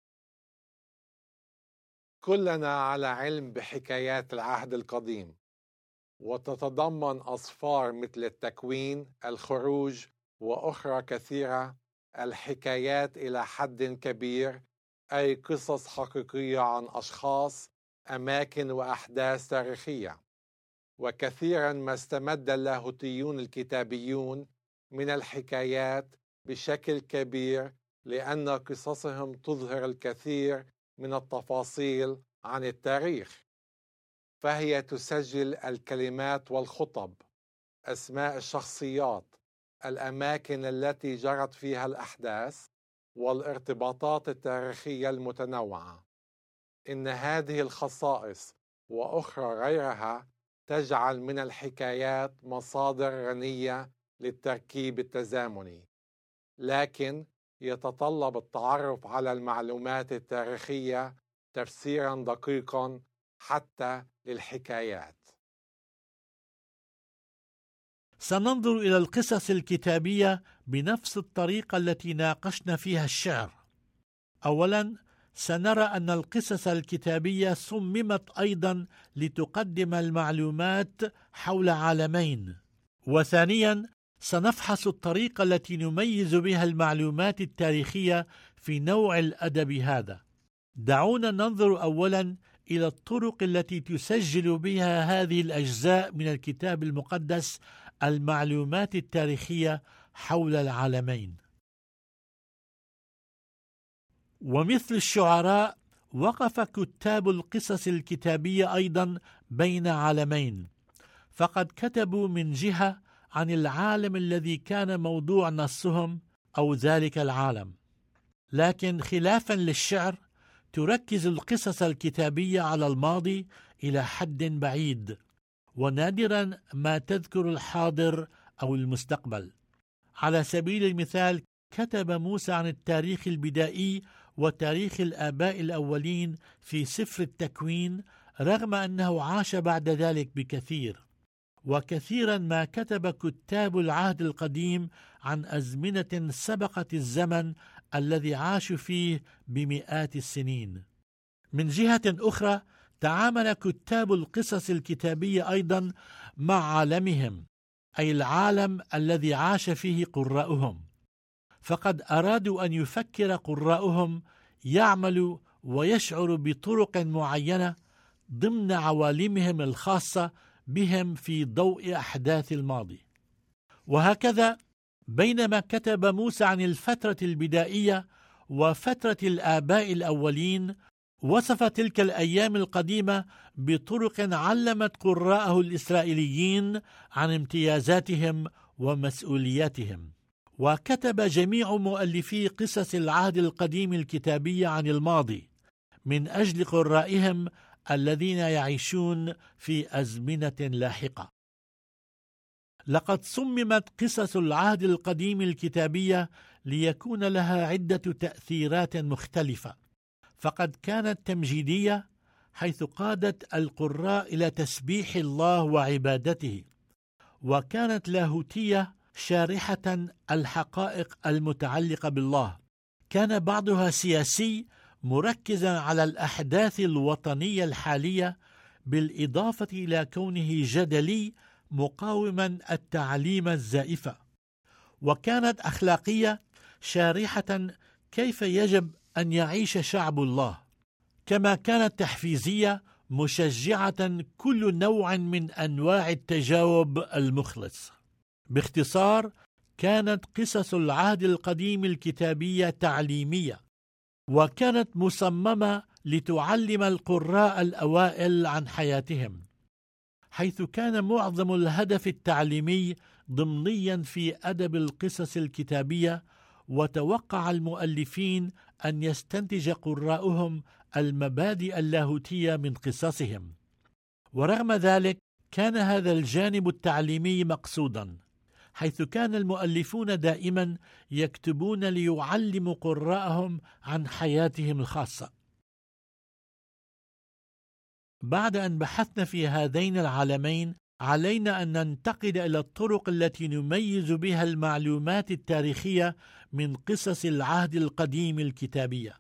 كلنا على علم بحكايات العهد القديم، وتتضمن أصفار مثل التكوين، الخروج، وأخرى كثيرة. الحكايات إلى حد كبير أي قصص حقيقية عن أشخاص، أماكن، وأحداث تاريخية. وكثيرا ما استمد اللاهوتيون الكتابيون من الحكايات بشكل كبير، لأن قصصهم تظهر الكثير من التفاصيل عن التاريخ، فهي تسجل الكلمات والخطب، أسماء الشخصيات، الأماكن التي جرت فيها الأحداث، والارتباطات التاريخية المتنوعة. إن هذه الخصائص وأخرى غيرها تجعل من الحكايات مصادر غنية للتركيب التزامني، لكن يتطلب التعرف على المعلومات التاريخية تفسيرا دقيقا حتى للحكايات. سننظر إلى القصص الكتابية بنفس الطريقة التي ناقشنا فيها الشعر. أولا، سنرى أن القصص الكتابية صممت أيضا لتقدم المعلومات حول عالمين. وثانيا، سنفحص الطريقة التي نميز بها المعلومات التاريخية في نوع الأدب هذا. دعونا ننظر أولا إلى الطرق التي تسجل بها هذه الأجزاء من الكتاب المقدس المعلومات التاريخية حول العالمين. ومثل الشعراء، وقف كتاب القصص الكتابية أيضا بين عالمين، فقد كتبوا من جهة عن العالم الذي كان موضوع نصهم أو ذلك العالم، لكن خلافا للشعر تركز القصص الكتابية على الماضي إلى حد بعيد، ونادرا ما تذكر الحاضر أو المستقبل. على سبيل المثال، كتب موسى عن التاريخ البدائي وتاريخ الآباء الأولين في سفر التكوين، رغم أنه عاش بعد ذلك بكثير. وكثيرا ما كتب كتاب العهد القديم عن أزمنة سبقت الزمن الذي عاشوا فيه بمئات السنين. من جهة أخرى، تعامل كتاب القصص الكتابية أيضا مع عالمهم، أي العالم الذي عاش فيه قراؤهم، فقد أرادوا أن يفكر قراؤهم يعملوا ويشعروا بطرق معينة ضمن عوالمهم الخاصة بهم في ضوء أحداث الماضي. وهكذا، بينما كتب موسى عن الفترة البدائية وفترة الآباء الأولين، وصف تلك الأيام القديمة بطرق علمت قراءه الإسرائيليين عن امتيازاتهم ومسؤولياتهم. وكتب جميع مؤلفي قصص العهد القديم الكتابي عن الماضي من أجل قرائهم الذين يعيشون في أزمنة لاحقة. لقد صممت قصص العهد القديم الكتابية ليكون لها عدة تأثيرات مختلفة، فقد كانت تمجيدية حيث قادت القراء إلى تسبيح الله وعبادته، وكانت لاهوتية شارحة الحقائق المتعلقة بالله. كان بعضها سياسي مركزا على الأحداث الوطنية الحالية، بالإضافة إلى كونه جدلي مقاوما التعليم الزائفة. وكانت أخلاقية شارحة كيف يجب أن يعيش شعب الله، كما كانت تحفيزية مشجعة كل نوع من أنواع التجاوب المخلص. باختصار، كانت قصص العهد القديم الكتابية تعليمية، وكانت مصممة لتعلم القراء الأوائل عن حياتهم، حيث كان معظم الهدف التعليمي ضمنيا في أدب القصص الكتابية. وتوقع المؤلفين أن يستنتج قراءهم المبادئ اللاهوتية من قصصهم. ورغم ذلك كان هذا الجانب التعليمي مقصودا، حيث كان المؤلفون دائما يكتبون ليعلموا قراءهم عن حياتهم الخاصة. بعد أن بحثنا في هذين العالمين، علينا أن ننتقل إلى الطرق التي نميز بها المعلومات التاريخية من قصص العهد القديم الكتابية.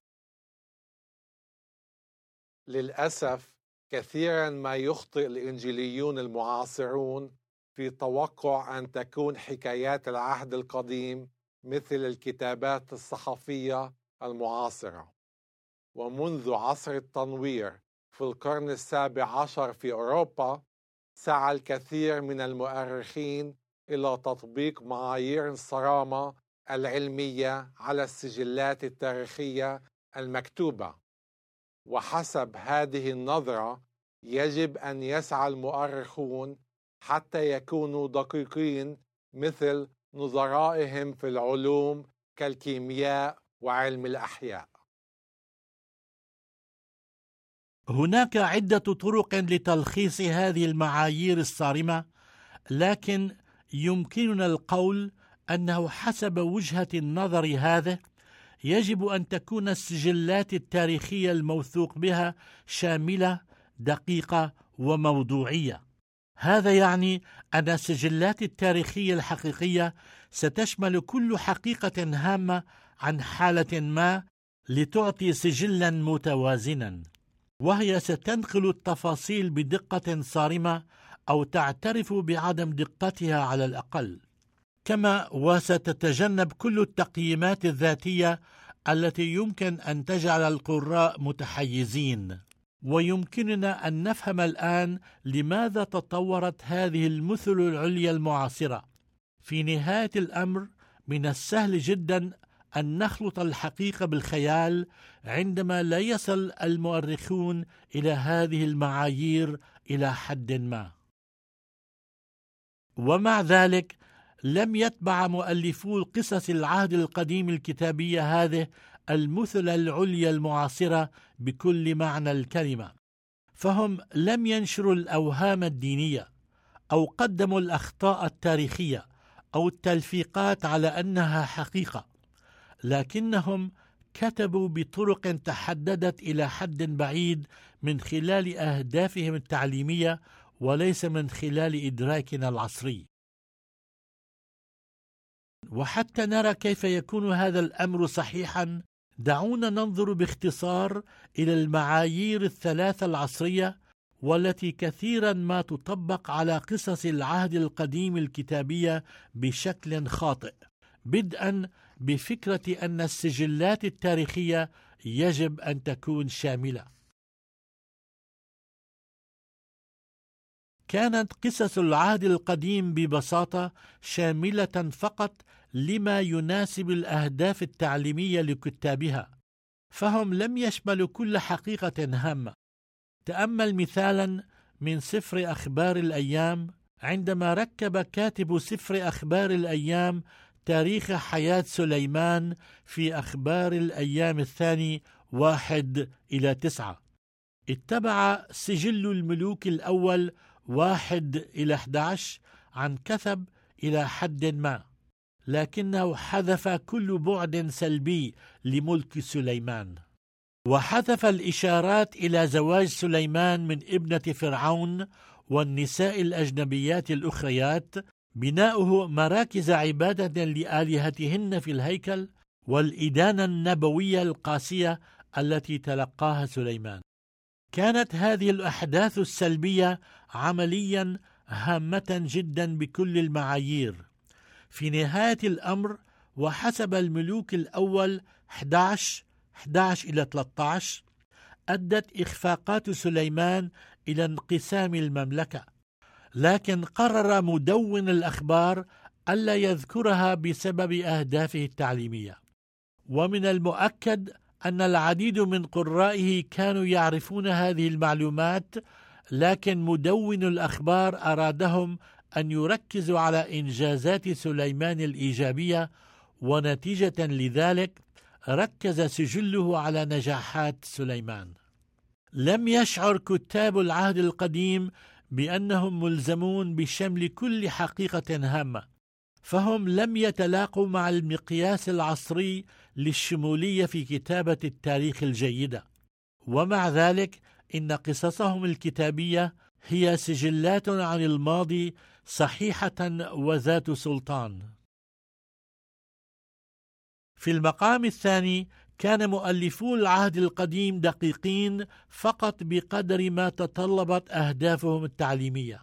للأسف كثيرا ما يخطئ الإنجيليون المعاصرون في توقع أن تكون حكايات العهد القديم مثل الكتابات الصحفية المعاصرة. ومنذ عصر التنوير في القرن السابع عشر في أوروبا، سعى الكثير من المؤرخين إلى تطبيق معايير الصرامة العلمية على السجلات التاريخية المكتوبة. وحسب هذه النظرة يجب أن يسعى المؤرخون حتى يكونوا دقيقين مثل نظرائهم في العلوم كالكيمياء وعلم الأحياء. هناك عدة طرق لتلخيص هذه المعايير الصارمة، لكن يمكننا القول أنه حسب وجهة النظر هذه يجب أن تكون السجلات التاريخية الموثوق بها شاملة، دقيقة، وموضوعية. هذا يعني أن السجلات التاريخية الحقيقية ستشمل كل حقيقة هامة عن حالة ما لتعطي سجلا متوازنا، وهي ستنقل التفاصيل بدقة صارمة أو تعترف بعدم دقتها على الأقل، كما وستتجنب كل التقييمات الذاتية التي يمكن أن تجعل القراء متحيزين. ويمكننا أن نفهم الآن لماذا تطورت هذه المثل العليا المعاصرة. في نهاية الأمر، من السهل جدا أن نخلط الحقيقة بالخيال عندما لا يصل المؤرخون إلى هذه المعايير إلى حد ما. ومع ذلك لم يتبع مؤلفو القصص العهد القديم الكتابية هذه المثل العليا المعاصرة بكل معنى الكلمة، فهم لم ينشروا الأوهام الدينية أو قدموا الأخطاء التاريخية أو التلفيقات على أنها حقيقة، لكنهم كتبوا بطرق تحددت إلى حد بعيد من خلال أهدافهم التعليمية وليس من خلال إدراكنا العصري. وحتى نرى كيف يكون هذا الأمر صحيحا، دعونا ننظر باختصار إلى المعايير الثلاثة العصرية والتي كثيرا ما تطبق على قصص العهد القديم الكتابية بشكل خاطئ، بدءا بفكرة أن السجلات التاريخية يجب أن تكون شاملة. كانت قصص العهد القديم ببساطة شاملة فقط لما يناسب الأهداف التعليمية لكتابها، فهم لم يشملوا كل حقيقة هامة. تأمل مثالا من سفر أخبار الأيام، عندما ركب كاتب سفر أخبار الأيام تاريخ حياة سليمان في أخبار الأيام الثاني واحد إلى تسعة، اتبع سجل الملوك الأول واحد إلى أحد عشر عن كثب إلى حد ما، لكنه حذف كل بعد سلبي لملك سليمان، وحذف الإشارات إلى زواج سليمان من ابنة فرعون والنساء الأجنبيات الأخريات، بناؤه مراكز عبادة لآلهتهن في الهيكل، والإدانة النبوية القاسية التي تلقاها سليمان. كانت هذه الأحداث السلبية عمليا هامة جدا بكل المعايير. في نهاية الأمر، وحسب الملوك الأول أحد عشر أحد عشر إلى ثلاثة عشر، أدت إخفاقات سليمان إلى انقسام المملكة، لكن قرر مدون الأخبار ألا يذكرها بسبب أهدافه التعليمية. ومن المؤكد أن العديد من قرائه كانوا يعرفون هذه المعلومات، لكن مدون الأخبار أرادهم أن يركزوا على إنجازات سليمان الإيجابية، ونتيجة لذلك ركز سجله على نجاحات سليمان. لم يشعر كتاب العهد القديم بأنهم ملزمون بشمل كل حقيقة هامة، فهم لم يتلاقوا مع المقياس العصري للشمولية في كتابة التاريخ الجيدة، ومع ذلك إن قصصهم الكتابية هي سجلات عن الماضي صحيحة وذات سلطان. في المقام الثاني، كان مؤلفو العهد القديم دقيقين فقط بقدر ما تطلبت أهدافهم التعليمية.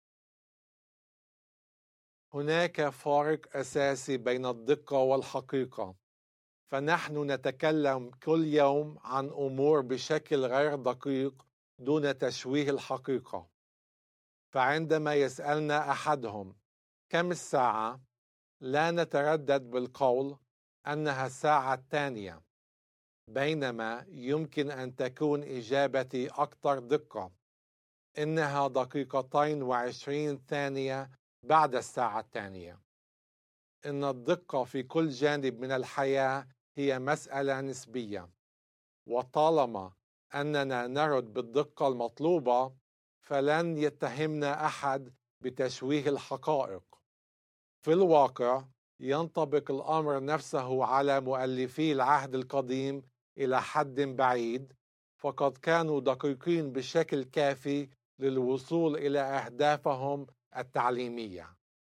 هناك فارق أساسي بين الدقة والحقيقة، فنحن نتكلم كل يوم عن أمور بشكل غير دقيق دون تشويه الحقيقة. فعندما يسألنا أحدهم كم الساعة، لا نتردد بالقول أنها الساعة الثانية، بينما يمكن أن تكون إجابتي أكثر دقة، إنها دقيقتين وعشرين ثانية بعد الساعة الثانية. إن الدقة في كل جانب من الحياة هي مسألة نسبية، وطالما أننا نرد بالدقة المطلوبة فلن يتهمنا أحد بتشويه الحقائق. في الواقع ينطبق الأمر نفسه على مؤلفي العهد القديم إلى حد بعيد، فقد كانوا دقيقين بشكل كافي للوصول إلى أهدافهم التعليمية.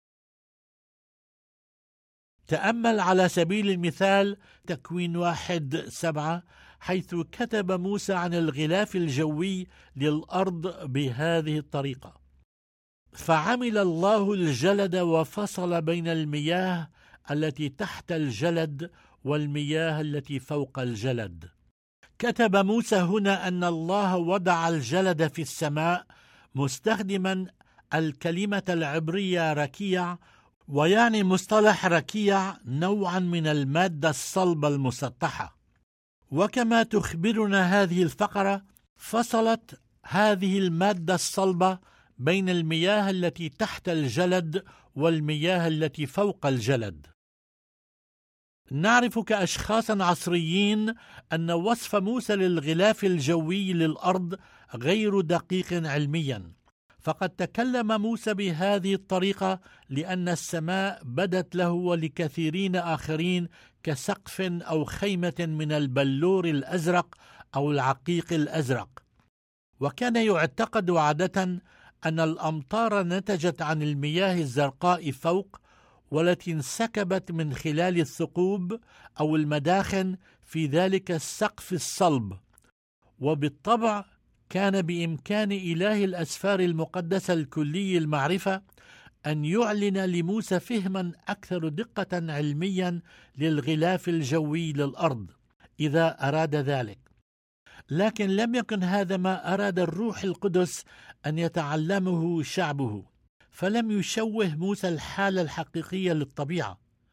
تأمل على سبيل المثال تكوين واحد سبعة، حيث كتب موسى عن الغلاف الجوي للأرض بهذه الطريقة: فعمل الله الجلد وفصل بين المياه التي تحت الجلد والمياه التي فوق الجلد. كتب موسى هنا أن الله وضع الجلد في السماء، مستخدما الكلمة العبرية ركيع، ويعني مصطلح ركيع نوعا من المادة الصلبة المسطحة. وكما تخبرنا هذه الفقرة، فصلت هذه المادة الصلبة بين المياه التي تحت الجلد والمياه التي فوق الجلد. نعرف كأشخاص عصريين أن وصف موسى للغلاف الجوي للأرض غير دقيق علميا، فقد تكلم موسى بهذه الطريقة لأن السماء بدت له ولكثيرين آخرين كسقف أو خيمة من البلور الأزرق أو العقيق الأزرق. وكان يعتقد عادة أن الأمطار نتجت عن المياه الزرقاء فوق، والتي انسكبت من خلال الثقوب أو المداخن في ذلك السقف الصلب. وبالطبع كان بإمكان إله الأسفار المقدسة الكلي المعرفة أن يعلن لموسى فهما أكثر دقة علميا للغلاف الجوي للأرض إذا أراد ذلك، لكن لم يكن هذا ما أراد الروح القدس أن يتعلمه شعبه، فلم يشوه موسى الحالة الحقيقية للطبيعة،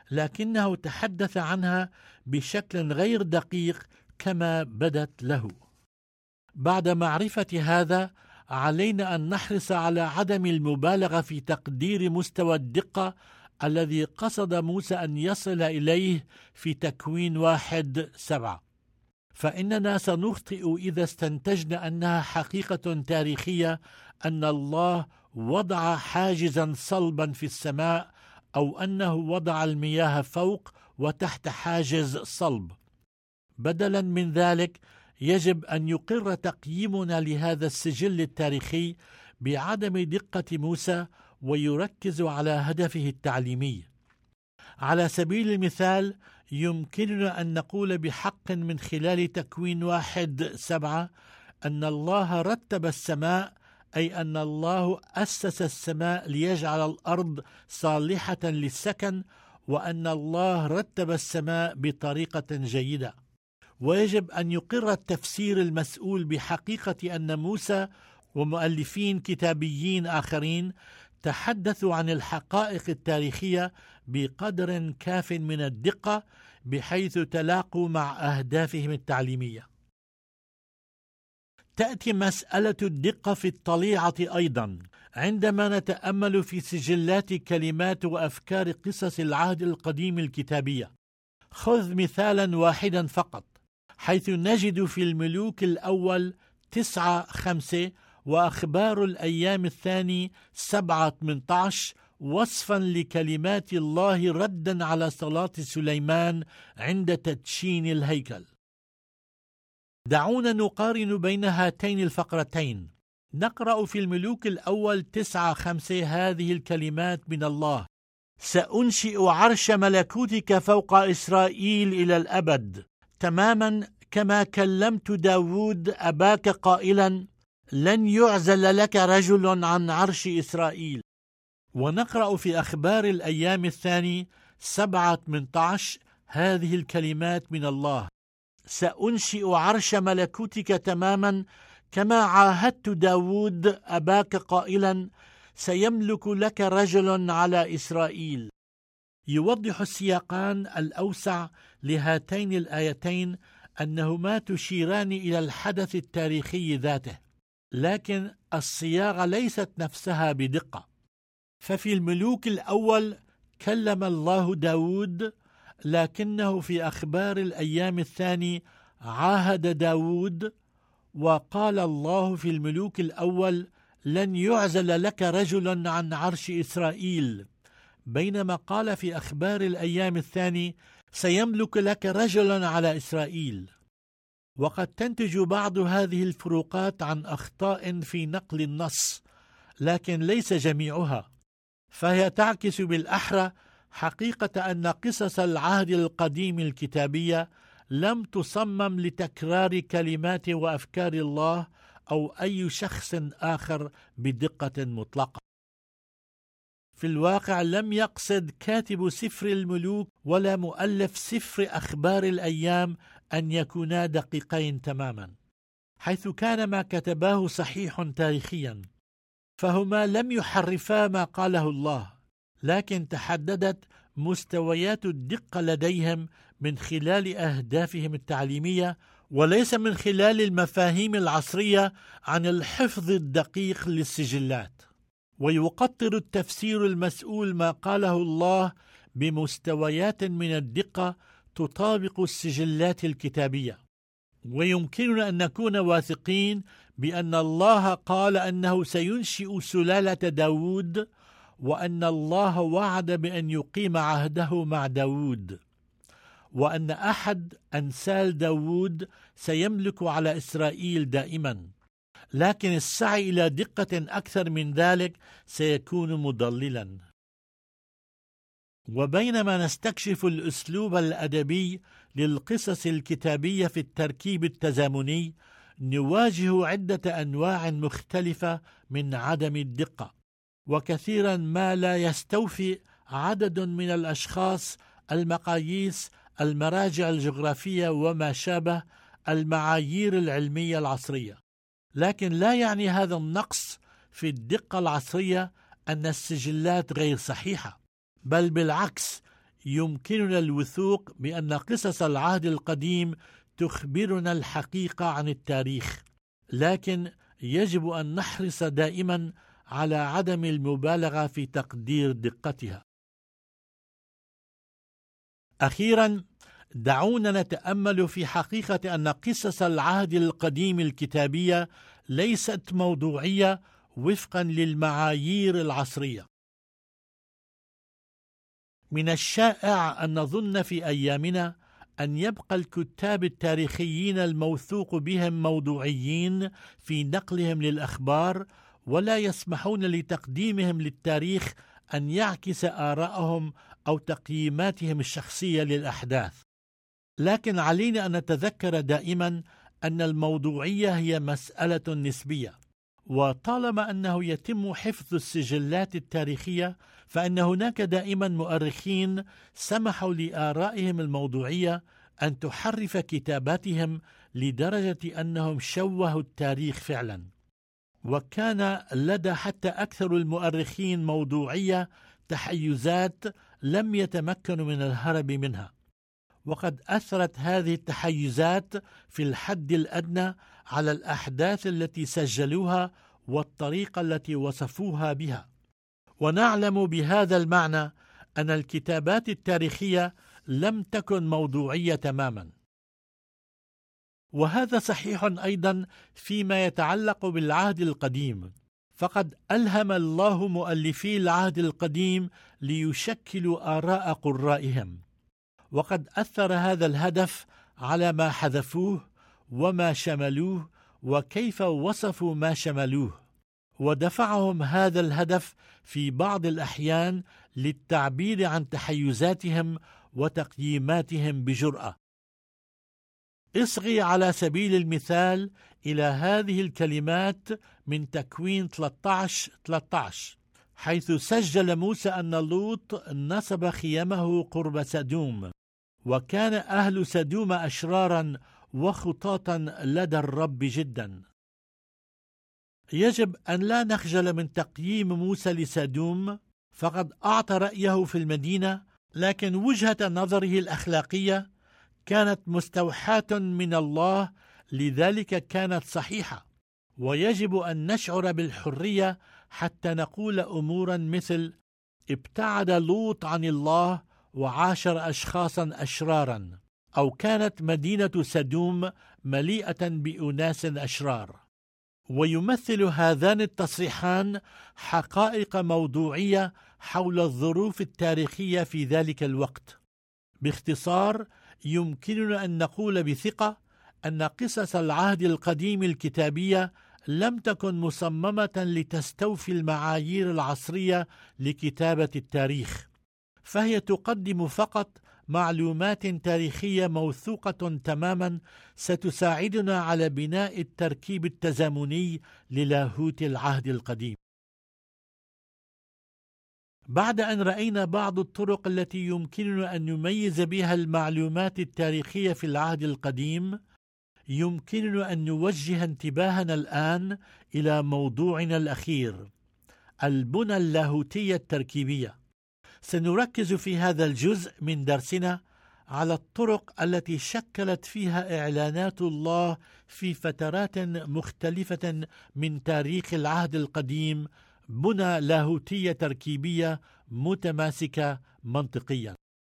لكنه تحدث عنها بشكل غير دقيق كما بدت له. بعد معرفة هذا، علينا أن نحرص على عدم المبالغة في تقدير مستوى الدقة الذي قصد موسى أن يصل إليه في تكوين واحد سبعة، فإننا سنخطئ إذا استنتجنا أنها حقيقة تاريخية أن الله وضع حاجزا صلبا في السماء، أو أنه وضع المياه فوق وتحت حاجز صلب. بدلا من ذلك، يجب أن يقر تقييمنا لهذا السجل التاريخي بعدم دقة موسى ويركز على هدفه التعليمي. على سبيل المثال، يمكننا أن نقول بحق من خلال تكوين واحد سبعة أن الله رتب السماء، أي أن الله أسس السماء ليجعل الأرض صالحة للسكن، وأن الله رتب السماء بطريقة جيدة. ويجب أن يقر التفسير المسؤول بحقيقة أن موسى ومؤلفين كتابيين آخرين تحدثوا عن الحقائق التاريخية بقدر كاف من الدقة بحيث تلاقوا مع أهدافهم التعليمية. تأتي مسألة الدقة في الطليعة أيضا عندما نتأمل في سجلات كلمات وأفكار قصص العهد القديم الكتابية. خذ مثالا واحدا فقط، حيث نجد في الملوك الأول تسعة خمسة وأخبار الأيام الثاني سبعة ثمانية عشر وصفا لكلمات الله ردا على صلاة سليمان عند تدشين الهيكل. دعونا نقارن بين هاتين الفقرتين. نقرأ في الملوك الأول تسعة خمسة هذه الكلمات من الله: سأنشئ عرش ملكوتك فوق إسرائيل إلى الأبد، تماما كما كلمت داود أباك قائلا لن يعزل لك رجل عن عرش إسرائيل. ونقرأ في أخبار الأيام الثاني سبعة ثمانية عشر هذه الكلمات من الله: سأنشئ عرش ملكوتك تماما كما عاهدت داود أباك قائلا سيملك لك رجل على إسرائيل. يوضح السياقان الأوسع لهاتين الآيتين أنهما تشيران إلى الحدث التاريخي ذاته، لكن الصياغة ليست نفسها بدقة. ففي الملوك الأول كلم الله داود، لكنه في أخبار الأيام الثاني عاهد داود، وقال الله في الملوك الأول لن يعزل لك رجل عن عرش إسرائيل، بينما قال في أخبار الأيام الثاني سيملك لك رجل على إسرائيل. وقد تنتج بعض هذه الفروقات عن أخطاء في نقل النص، لكن ليس جميعها، فهي تعكس بالأحرى حقيقة أن قصص العهد القديم الكتابية لم تصمم لتكرار كلمات وأفكار الله أو أي شخص آخر بدقة مطلقة. في الواقع لم يقصد كاتب سفر الملوك ولا مؤلف سفر أخبار الأيام أن يكونا دقيقين تماما، حيث كان ما كتباه صحيح تاريخيا، فهما لم يحرفا ما قاله الله، لكن تحددت مستويات الدقة لديهم من خلال أهدافهم التعليمية، وليس من خلال المفاهيم العصرية عن الحفظ الدقيق للسجلات. ويقطر التفسير المسؤول ما قاله الله بمستويات من الدقة تطابق السجلات الكتابية. ويمكننا أن نكون واثقين بأن الله قال أنه سينشئ سلالة داود، وأن الله وعد بأن يقيم عهده مع داود، وأن أحد أنسال داود سيملك على إسرائيل دائما. لكن السعي إلى دقة أكثر من ذلك سيكون مضللا. وبينما نستكشف الأسلوب الأدبي للقصص الكتابية في التركيب التزامني، نواجه عدة أنواع مختلفة من عدم الدقة، وكثيرا ما لا يستوفي عدد من الأشخاص، المقاييس، المراجع الجغرافية وما شابه المعايير العلمية العصرية. لكن لا يعني هذا النقص في الدقة العصرية أن السجلات غير صحيحة، بل بالعكس، يمكننا الوثوق بأن قصص العهد القديم تخبرنا الحقيقة عن التاريخ، لكن يجب أن نحرص دائما على عدم المبالغة في تقدير دقتها. أخيرا، دعونا نتأمل في حقيقة أن قصص العهد القديم الكتابية ليست موضوعية وفقا للمعايير العصرية. من الشائع أن نظن في أيامنا أن يبقى الكتاب التاريخيين الموثوق بهم موضوعيين في نقلهم للأخبار، ولا يسمحون لتقديمهم للتاريخ أن يعكس آراءهم أو تقييماتهم الشخصية للأحداث. لكن علينا أن نتذكر دائما أن الموضوعية هي مسألة نسبية، وطالما أنه يتم حفظ السجلات التاريخية فإن هناك دائما مؤرخين سمحوا لآرائهم الموضوعية أن تحرف كتاباتهم لدرجة أنهم شوهوا التاريخ فعلا. وكان لدى حتى أكثر المؤرخين موضوعية تحيزات لم يتمكنوا من الهرب منها، وقد أثرت هذه التحيزات في الحد الأدنى على الأحداث التي سجلوها والطريقة التي وصفوها بها. ونعلم بهذا المعنى أن الكتابات التاريخية لم تكن موضوعية تماما. وهذا صحيح أيضا فيما يتعلق بالعهد القديم، فقد ألهم الله مؤلفي العهد القديم ليشكلوا آراء قرائهم، وقد أثر هذا الهدف على ما حذفوه وما شملوه وكيف وصفوا ما شملوه، ودفعهم هذا الهدف في بعض الأحيان للتعبير عن تحيزاتهم وتقييماتهم بجرأة. اصغي على سبيل المثال إلى هذه الكلمات من تكوين ثلاثة عشر ثلاثة عشر، حيث سجل موسى أن لوط نصب خيمه قرب سدوم، وكان أهل سدوم أشرارا وخطاطا لدى الرب جدا. يجب أن لا نخجل من تقييم موسى لسدوم، فقد أعطى رأيه في المدينة، لكن وجهة نظره الأخلاقية كانت مستوحاة من الله، لذلك كانت صحيحة. ويجب أن نشعر بالحرية حتى نقول أمورا مثل: ابتعد لوط عن الله وعاشر أشخاصا أشرارا، أو كانت مدينة سدوم مليئة بأناس أشرار. ويمثل هذان التصريحان حقائق موضوعية حول الظروف التاريخية في ذلك الوقت. باختصار، يمكننا أن نقول بثقة أن قصص العهد القديم الكتابية لم تكن مصممة لتستوفي المعايير العصرية لكتابة التاريخ، فهي تقدم فقط معلومات تاريخية موثوقة تماما ستساعدنا على بناء التركيب التزامني للاهوت العهد القديم. بعد أن رأينا بعض الطرق التي يمكننا أن نميز بها المعلومات التاريخية في العهد القديم، يمكننا أن نوجه انتباهنا الآن إلى موضوعنا الأخير: البنى اللاهوتية التركيبية. سنركز في هذا الجزء من درسنا على الطرق التي شكلت فيها إعلانات الله في فترات مختلفة من تاريخ العهد القديم بنى لاهوتية تركيبية متماسكة منطقيا.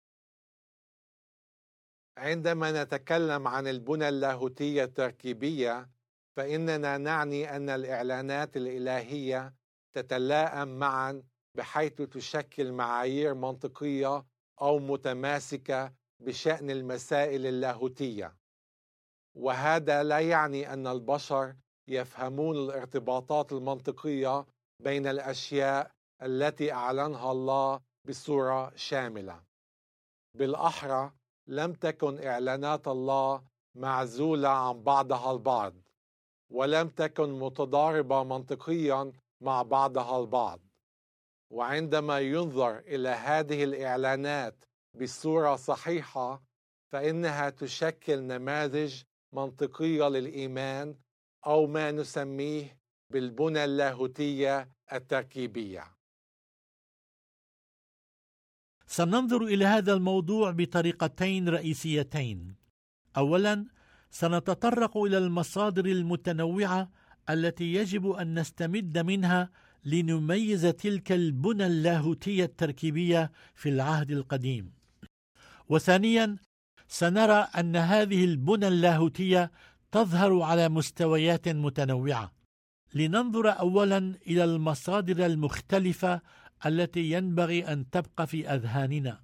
عندما نتكلم عن البنى اللاهوتية التركيبية، فإننا نعني أن الإعلانات الإلهية تتلائم معا بحيث تشكل معايير منطقية أو متماسكة بشأن المسائل اللاهوتية. وهذا لا يعني أن البشر يفهمون الارتباطات المنطقية بين الأشياء التي أعلنها الله بصورة شاملة. بالأحرى، لم تكن إعلانات الله معزولة عن بعضها البعض، ولم تكن متضاربة منطقيا مع بعضها البعض. وعندما ينظر إلى هذه الإعلانات بصورة صحيحة، فإنها تشكل نماذج منطقية للإيمان، أو ما نسميه بالبنى اللاهوتية التركيبية. سننظر إلى هذا الموضوع بطريقتين رئيسيتين. أولا، سنتطرق إلى المصادر المتنوعة التي يجب أن نستمد منها لنميز تلك البنى اللاهوتية التركيبية في العهد القديم. وثانيا، سنرى أن هذه البنى اللاهوتية تظهر على مستويات متنوعة. لننظر أولا إلى المصادر المختلفة التي ينبغي أن تبقى في أذهاننا.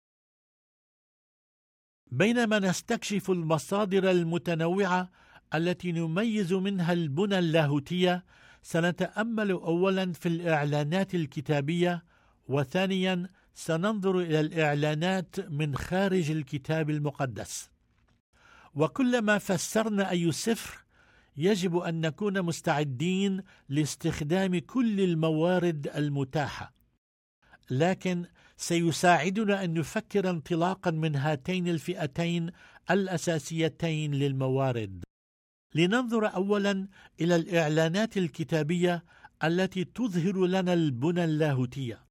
بينما نستكشف المصادر المتنوعة التي نميز منها البنى اللاهوتية، سنتأمل أولا في الإعلانات الكتابية، وثانيا سننظر إلى الإعلانات من خارج الكتاب المقدس. وكلما فسرنا أي سفر يجب أن نكون مستعدين لاستخدام كل الموارد المتاحة، لكن سيساعدنا أن نفكر انطلاقا من هاتين الفئتين الأساسيتين للموارد. لننظر أولا إلى الإعلانات الكتابية التي تظهر لنا البنى اللاهوتية.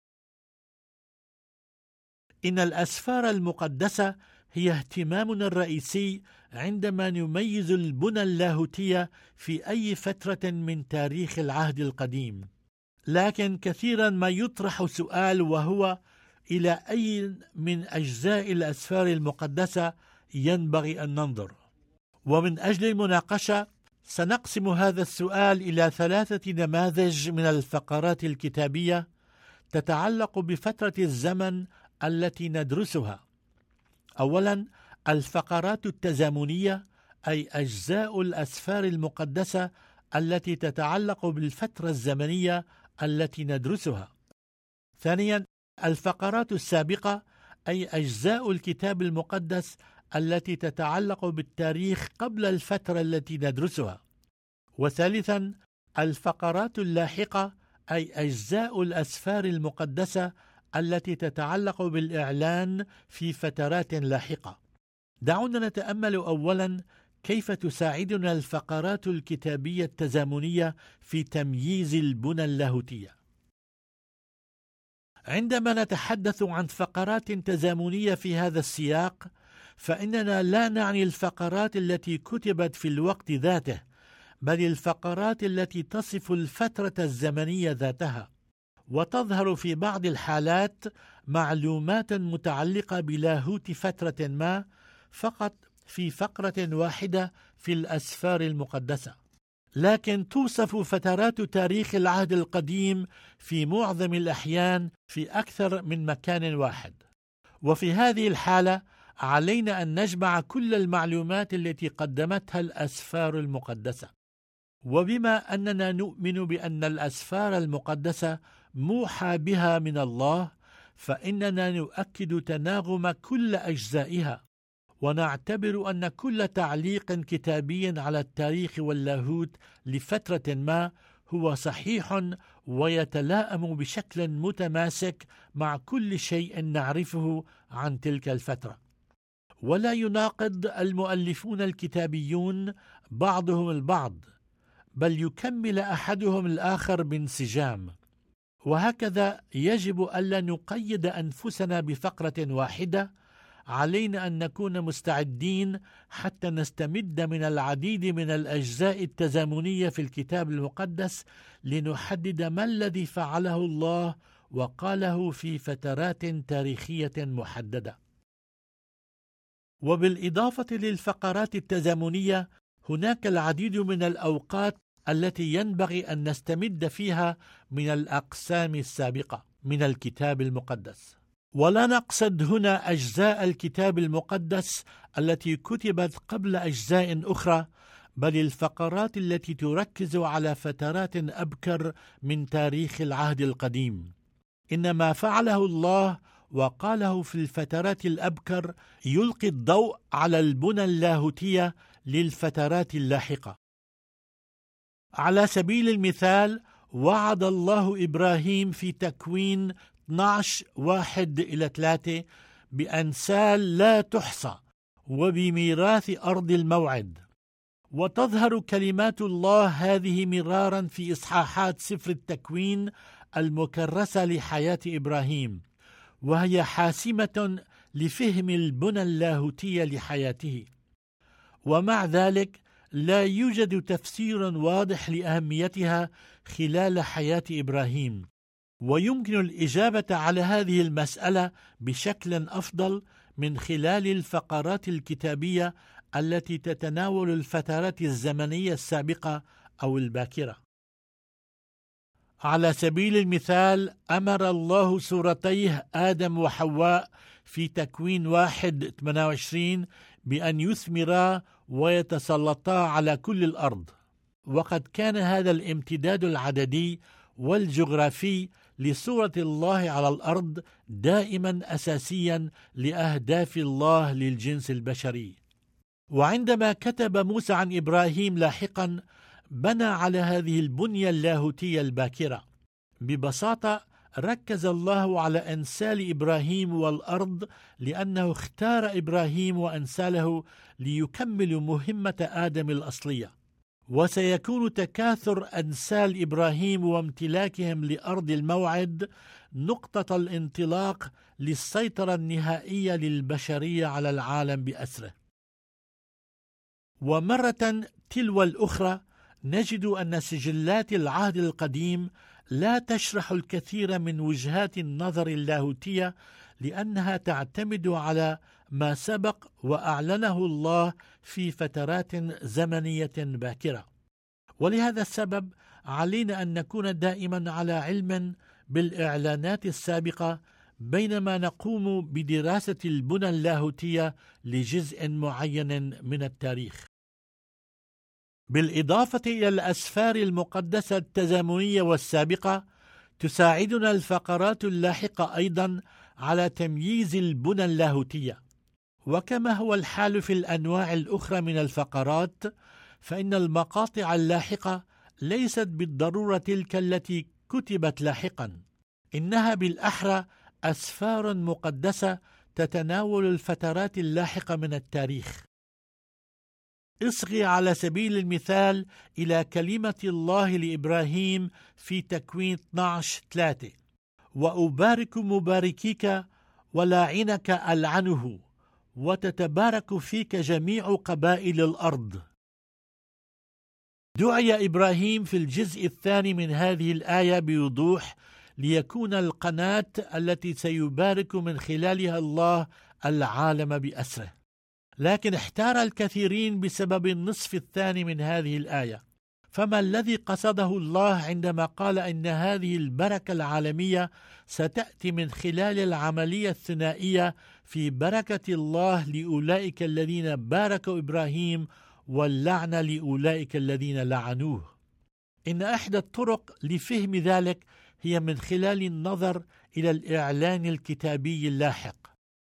إن الأسفار المقدسة هي اهتمامنا الرئيسي عندما نميز البنى اللاهوتية في أي فترة من تاريخ العهد القديم. لكن كثيرا ما يطرح سؤال، وهو إلى أي من أجزاء الأسفار المقدسة ينبغي أن ننظر؟ ومن أجل المناقشة سنقسم هذا السؤال إلى ثلاثة نماذج من الفقرات الكتابية تتعلق بفترة الزمن التي ندرسها. أولا، الفقرات التزامنية، أي أجزاء الأسفار المقدسة التي تتعلق بالفترة الزمنية التي ندرسها. ثانيا، الفقرات السابقة، أي أجزاء الكتاب المقدس التي تتعلق بالتاريخ قبل الفترة التي ندرسها. وثالثا، الفقرات اللاحقة، أي أجزاء الأسفار المقدسة التي تتعلق بالإعلان في فترات لاحقة. دعونا نتأمل أولا كيف تساعدنا الفقرات الكتابية التزامنية في تمييز البنى اللاهوتية. عندما نتحدث عن فقرات تزامنية في هذا السياق، فإننا لا نعني الفقرات التي كتبت في الوقت ذاته، بل الفقرات التي تصف الفترة الزمنية ذاتها، وتظهر في بعض الحالات معلومات متعلقة بلاهوت فترة ما فقط في فقرة واحدة في الأسفار المقدسة. لكن توصف فترات تاريخ العهد القديم في معظم الأحيان في أكثر من مكان واحد، وفي هذه الحالة علينا أن نجمع كل المعلومات التي قدمتها الأسفار المقدسة. وبما أننا نؤمن بأن الأسفار المقدسة موحى بها من الله، فإننا نؤكد تناغم كل أجزائها، ونعتبر أن كل تعليق كتابي على التاريخ واللاهوت لفترة ما هو صحيح ويتلائم بشكل متماسك مع كل شيء نعرفه عن تلك الفترة. ولا يناقض المؤلفون الكتابيون بعضهم البعض، بل يكمل أحدهم الآخر بانسجام. وهكذا يجب ألا نقيد أنفسنا بفقرة واحدة. علينا أن نكون مستعدين حتى نستمد من العديد من الأجزاء التزامنية في الكتاب المقدس لنحدد ما الذي فعله الله وقاله في فترات تاريخية محددة. وبالإضافة للفقرات التزامنية، هناك العديد من الأوقات التي ينبغي أن نستمد فيها من الأقسام السابقة من الكتاب المقدس. ولا نقصد هنا أجزاء الكتاب المقدس التي كتبت قبل أجزاء أخرى، بل الفقرات التي تركز على فترات أبكر من تاريخ العهد القديم. إن ما فعله الله وقاله في الفترات الأبكر يلقي الضوء على البنى اللاهوتية للفترات اللاحقة. على سبيل المثال، وعد الله إبراهيم في تكوين اثني عشر واحد إلى ثلاثة بأنسال لا تحصى وبميراث أرض الموعد. وتظهر كلمات الله هذه مرارا في إصحاحات سفر التكوين المكرسة لحياة إبراهيم، وهي حاسمة لفهم البنى اللاهوتي لحياته. ومع ذلك لا يوجد تفسير واضح لأهميتها خلال حياة إبراهيم، ويمكن الإجابة على هذه المسألة بشكل أفضل من خلال الفقرات الكتابية التي تتناول الفترات الزمنية السابقة أو الباكرة. على سبيل المثال، أمر الله سورتيه آدم وحواء في تكوين واحد ثمانية وعشرين بأن يثمرا ويتسلطا على كل الأرض، وقد كان هذا الامتداد العددي والجغرافي لصورة الله على الأرض دائما أساسيا لأهداف الله للجنس البشري. وعندما كتب موسى عن إبراهيم لاحقا بنى على هذه البنية اللاهوتية الباكرة. ببساطة ركز الله على أنسال إبراهيم والأرض، لأنه اختار إبراهيم وأنساله ليكملوا مهمة آدم الأصلية، وسيكون تكاثر أنسال إبراهيم وامتلاكهم لأرض الموعد نقطة الانطلاق للسيطرة النهائية للبشرية على العالم بأسره. ومرة تلو الأخرى نجد أن سجلات العهد القديم لا تشرح الكثير من وجهات النظر اللاهوتية، لأنها تعتمد على ما سبق وأعلنه الله في فترات زمنية باكرة. ولهذا السبب علينا أن نكون دائما على علم بالإعلانات السابقة بينما نقوم بدراسة البنى اللاهوتية لجزء معين من التاريخ. بالإضافة إلى الأسفار المقدسة التزامنية والسابقة، تساعدنا الفقرات اللاحقة أيضا على تمييز البنى اللاهوتية. وكما هو الحال في الأنواع الأخرى من الفقرات، فإن المقاطع اللاحقة ليست بالضرورة تلك التي كتبت لاحقا، إنها بالأحرى أسفار مقدسة تتناول الفترات اللاحقة من التاريخ. اصغي على سبيل المثال إلى كلمة الله لإبراهيم في تكوين اثني عشر ثلاثة: وأبارك مباركيك ولاعنك ألعنه وتتبارك فيك جميع قبائل الأرض. دعي إبراهيم في الجزء الثاني من هذه الآية بوضوح ليكون القناة التي سيبارك من خلالها الله العالم بأسره، لكن احتار الكثيرين بسبب النصف الثاني من هذه الآية. فما الذي قصده الله عندما قال إن هذه البركة العالمية ستأتي من خلال العملية الثنائية في بركة الله لأولئك الذين باركوا إبراهيم واللعنة لأولئك الذين لعنوه؟ إن إحدى الطرق لفهم ذلك هي من خلال النظر إلى الإعلان الكتابي اللاحق.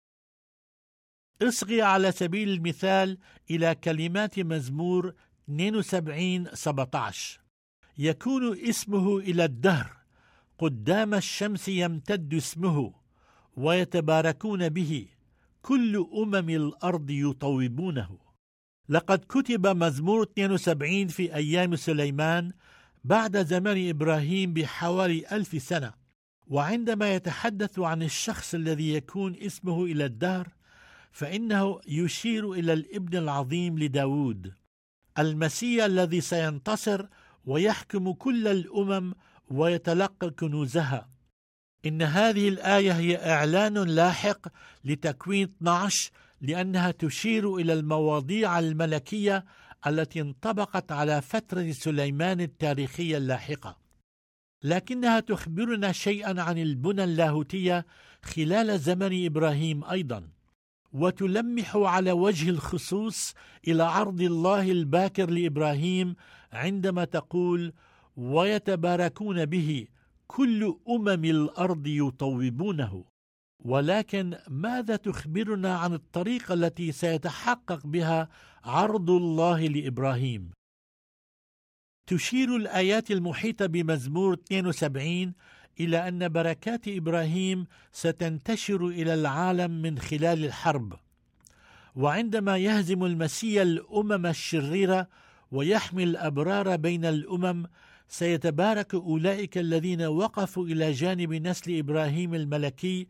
اصغي على سبيل المثال إلى كلمات مزمور اثنين وسبعين سبعة عشر: يكون اسمه إلى الدهر، قدام الشمس يمتد اسمه، ويتباركون به، كل أمم الأرض يطوبونه. لقد كتب مزمور اثنين وسبعين في أيام سليمان بعد زمن إبراهيم بحوالي ألف سنة، وعندما يتحدث عن الشخص الذي يكون اسمه إلى الدهر فإنه يشير إلى الابن العظيم لداود، المسيح الذي سينتصر ويحكم كل الأمم ويتلقى كنوزها. إن هذه الآية هي إعلان لاحق لتكوين اثني عشر، لأنها تشير إلى المواضيع الملكية التي انطبقت على فترة سليمان التاريخية اللاحقة، لكنها تخبرنا شيئا عن البنى اللاهوتية خلال زمن إبراهيم أيضا، وتلمح على وجه الخصوص إلى عرض الله الباكر لإبراهيم عندما تقول: ويتباركون به، كل أمم الأرض يطوبونه. ولكن ماذا تخبرنا عن الطريقة التي سيتحقق بها عرض الله لإبراهيم؟ تشير الآيات المحيطة بمزمور اثنين وسبعين إلى أن بركات إبراهيم ستنتشر إلى العالم من خلال الحرب، وعندما يهزم المسيح الأمم الشريرة ويحمي الأبرار بين الأمم، سيتبارك أولئك الذين وقفوا إلى جانب نسل إبراهيم الملكي،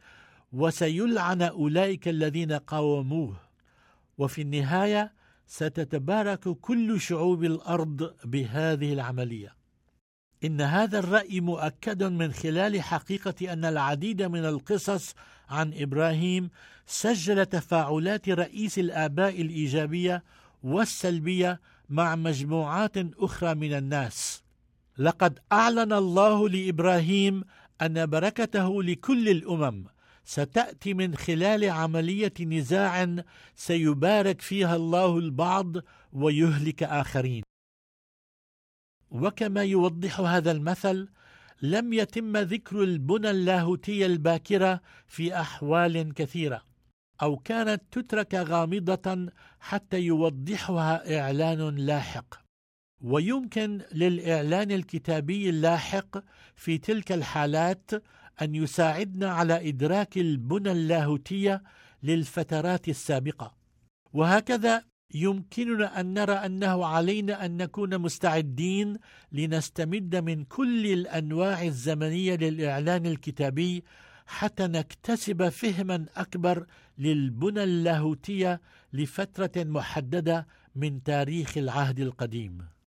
وسيلعن أولئك الذين قاوموه، وفي النهاية ستتبارك كل شعوب الأرض بهذه العملية. إن هذا الرأي مؤكد من خلال حقيقة أن العديد من القصص عن إبراهيم سجل تفاعلات رئيس الآباء الإيجابية والسلبية مع مجموعات أخرى من الناس. لقد أعلن الله لإبراهيم أن بركته لكل الأمم ستأتي من خلال عملية نزاع سيبارك فيها الله البعض ويهلك آخرين. وكما يوضح هذا المثل، لم يتم ذكر البنى اللاهوتية الباكرة في أحوال كثيرة، أو كانت تترك غامضة حتى يوضحها إعلان لاحق. ويمكن للإعلان الكتابي اللاحق في تلك الحالات أن يساعدنا على إدراك البنى اللاهوتية للفترات السابقة. وهكذا يمكننا أن نرى أنه علينا أن نكون مستعدين لنستمد من كل الأنواع الزمنية للإعلان الكتابي حتى نكتسب فهما أكبر للبنى اللاهوتية لفترة محددة من تاريخ العهد القديم.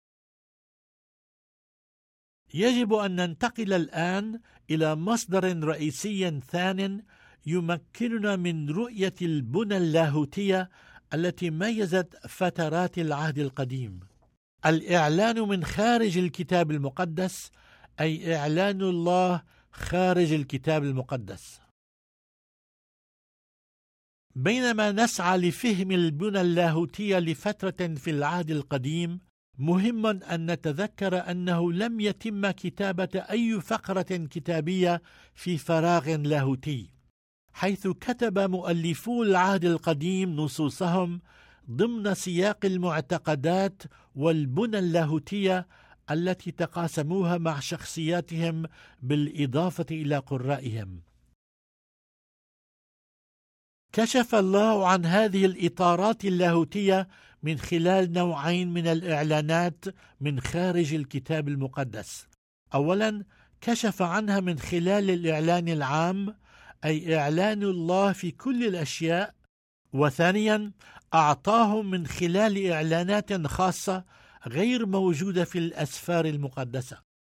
يجب أن ننتقل الآن إلى مصدر رئيسي ثان يمكننا من رؤية البنى اللاهوتية التي ميزت فترات العهد القديم. الإعلان من خارج الكتاب المقدس، أي إعلان الله خارج الكتاب المقدس. بينما نسعى لفهم البنى اللاهوتية لفترة في العهد القديم، مهم أن نتذكر أنه لم يتم كتابة أي فقرة كتابية في فراغ لاهوتي، حيث كتب مؤلفو العهد القديم نصوصهم ضمن سياق المعتقدات والبنى اللاهوتية التي تقاسموها مع شخصياتهم بالإضافة إلى قرائهم. كشف الله عن هذه الإطارات اللاهوتية من خلال نوعين من الإعلانات من خارج الكتاب المقدس. أولا، كشف عنها من خلال الإعلان العام، أي إعلان الله في كل الأشياء. وثانيا، أعطاهم من خلال إعلانات خاصة غير موجودة في الأسفار المقدسة.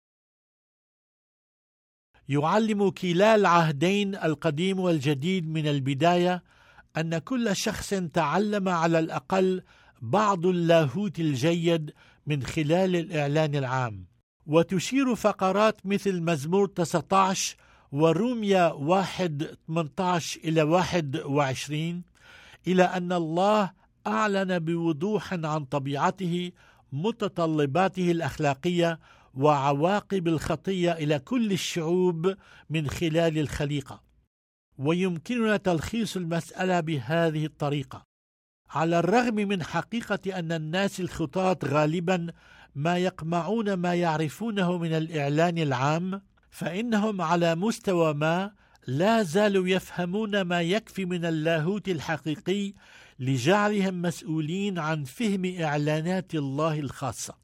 يعلم كلا العهدين القديم والجديد من البداية أن كل شخص تعلم على الأقل بعض اللاهوت الجيد من خلال الإعلان العام. وتشير فقرات مثل مزمور تسعة عشر وروميا واحد ثمانية عشر إلى واحد وعشرين إلى أن الله أعلن بوضوح عن طبيعته، متطلباته الأخلاقية وعواقب الخطية إلى كل الشعوب من خلال الخليقة. ويمكننا تلخيص المسألة بهذه الطريقة: على الرغم من حقيقة أن الناس الخطاة غالبا ما يقمعون ما يعرفونه من الإعلان العام، فإنهم على مستوى ما لا زالوا يفهمون ما يكفي من اللاهوت الحقيقي لجعلهم مسؤولين عن فهم إعلانات الله الخاصة.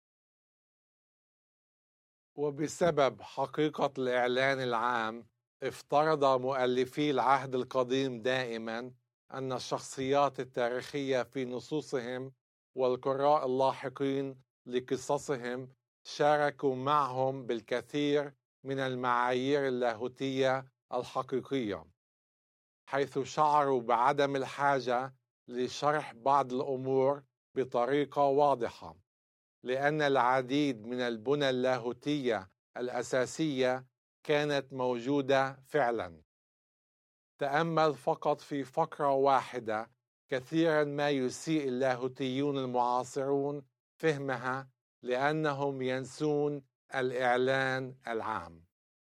وبسبب حقيقة الإعلان العام، افترض مؤلفي العهد القديم دائما أن الشخصيات التاريخية في نصوصهم والقراء اللاحقين لقصصهم شاركوا معهم بالكثير من المعايير اللاهوتية الحقيقية، حيث شعروا بعدم الحاجة لشرح بعض الأمور بطريقة واضحة، لأن العديد من البنى اللاهوتية الأساسية كانت موجودة فعلا. تأمل فقط في فقرة واحدة كثيرا ما يسيء اللاهوتيون المعاصرون فهمها لأنهم ينسون الإعلان العام.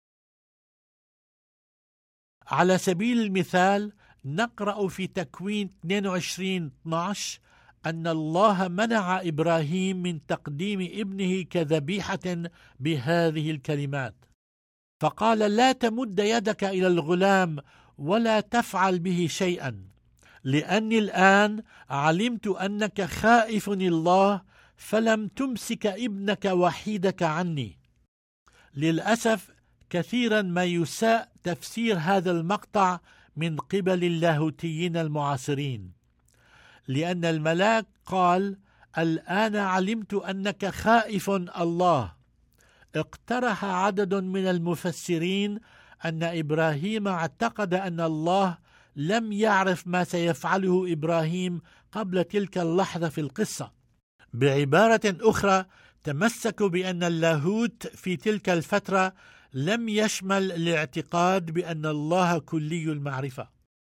على سبيل المثال، نقرأ في تكوين اثنين وعشرين اثني عشر أن الله منع إبراهيم من تقديم ابنه كذبيحة بهذه الكلمات، فقال: لا تمد يدك إلى الغلام ولا تفعل به شيئا، لأني الآن علمت أنك خائف الله، فلم تمسك ابنك وحيدك عني. للأسف كثيرا ما يساء تفسير هذا المقطع من قبل اللاهوتيين المعاصرين، لأن الملاك قال: الآن علمت أنك خائف الله. اقترح عدد من المفسرين أن إبراهيم اعتقد أن الله لم يعرف ما سيفعله إبراهيم قبل تلك اللحظة في القصة. بعبارة أخرى، تمسكوا بأن اللاهوت في تلك الفترة لم يشمل الاعتقاد بأن الله كلي المعرفة.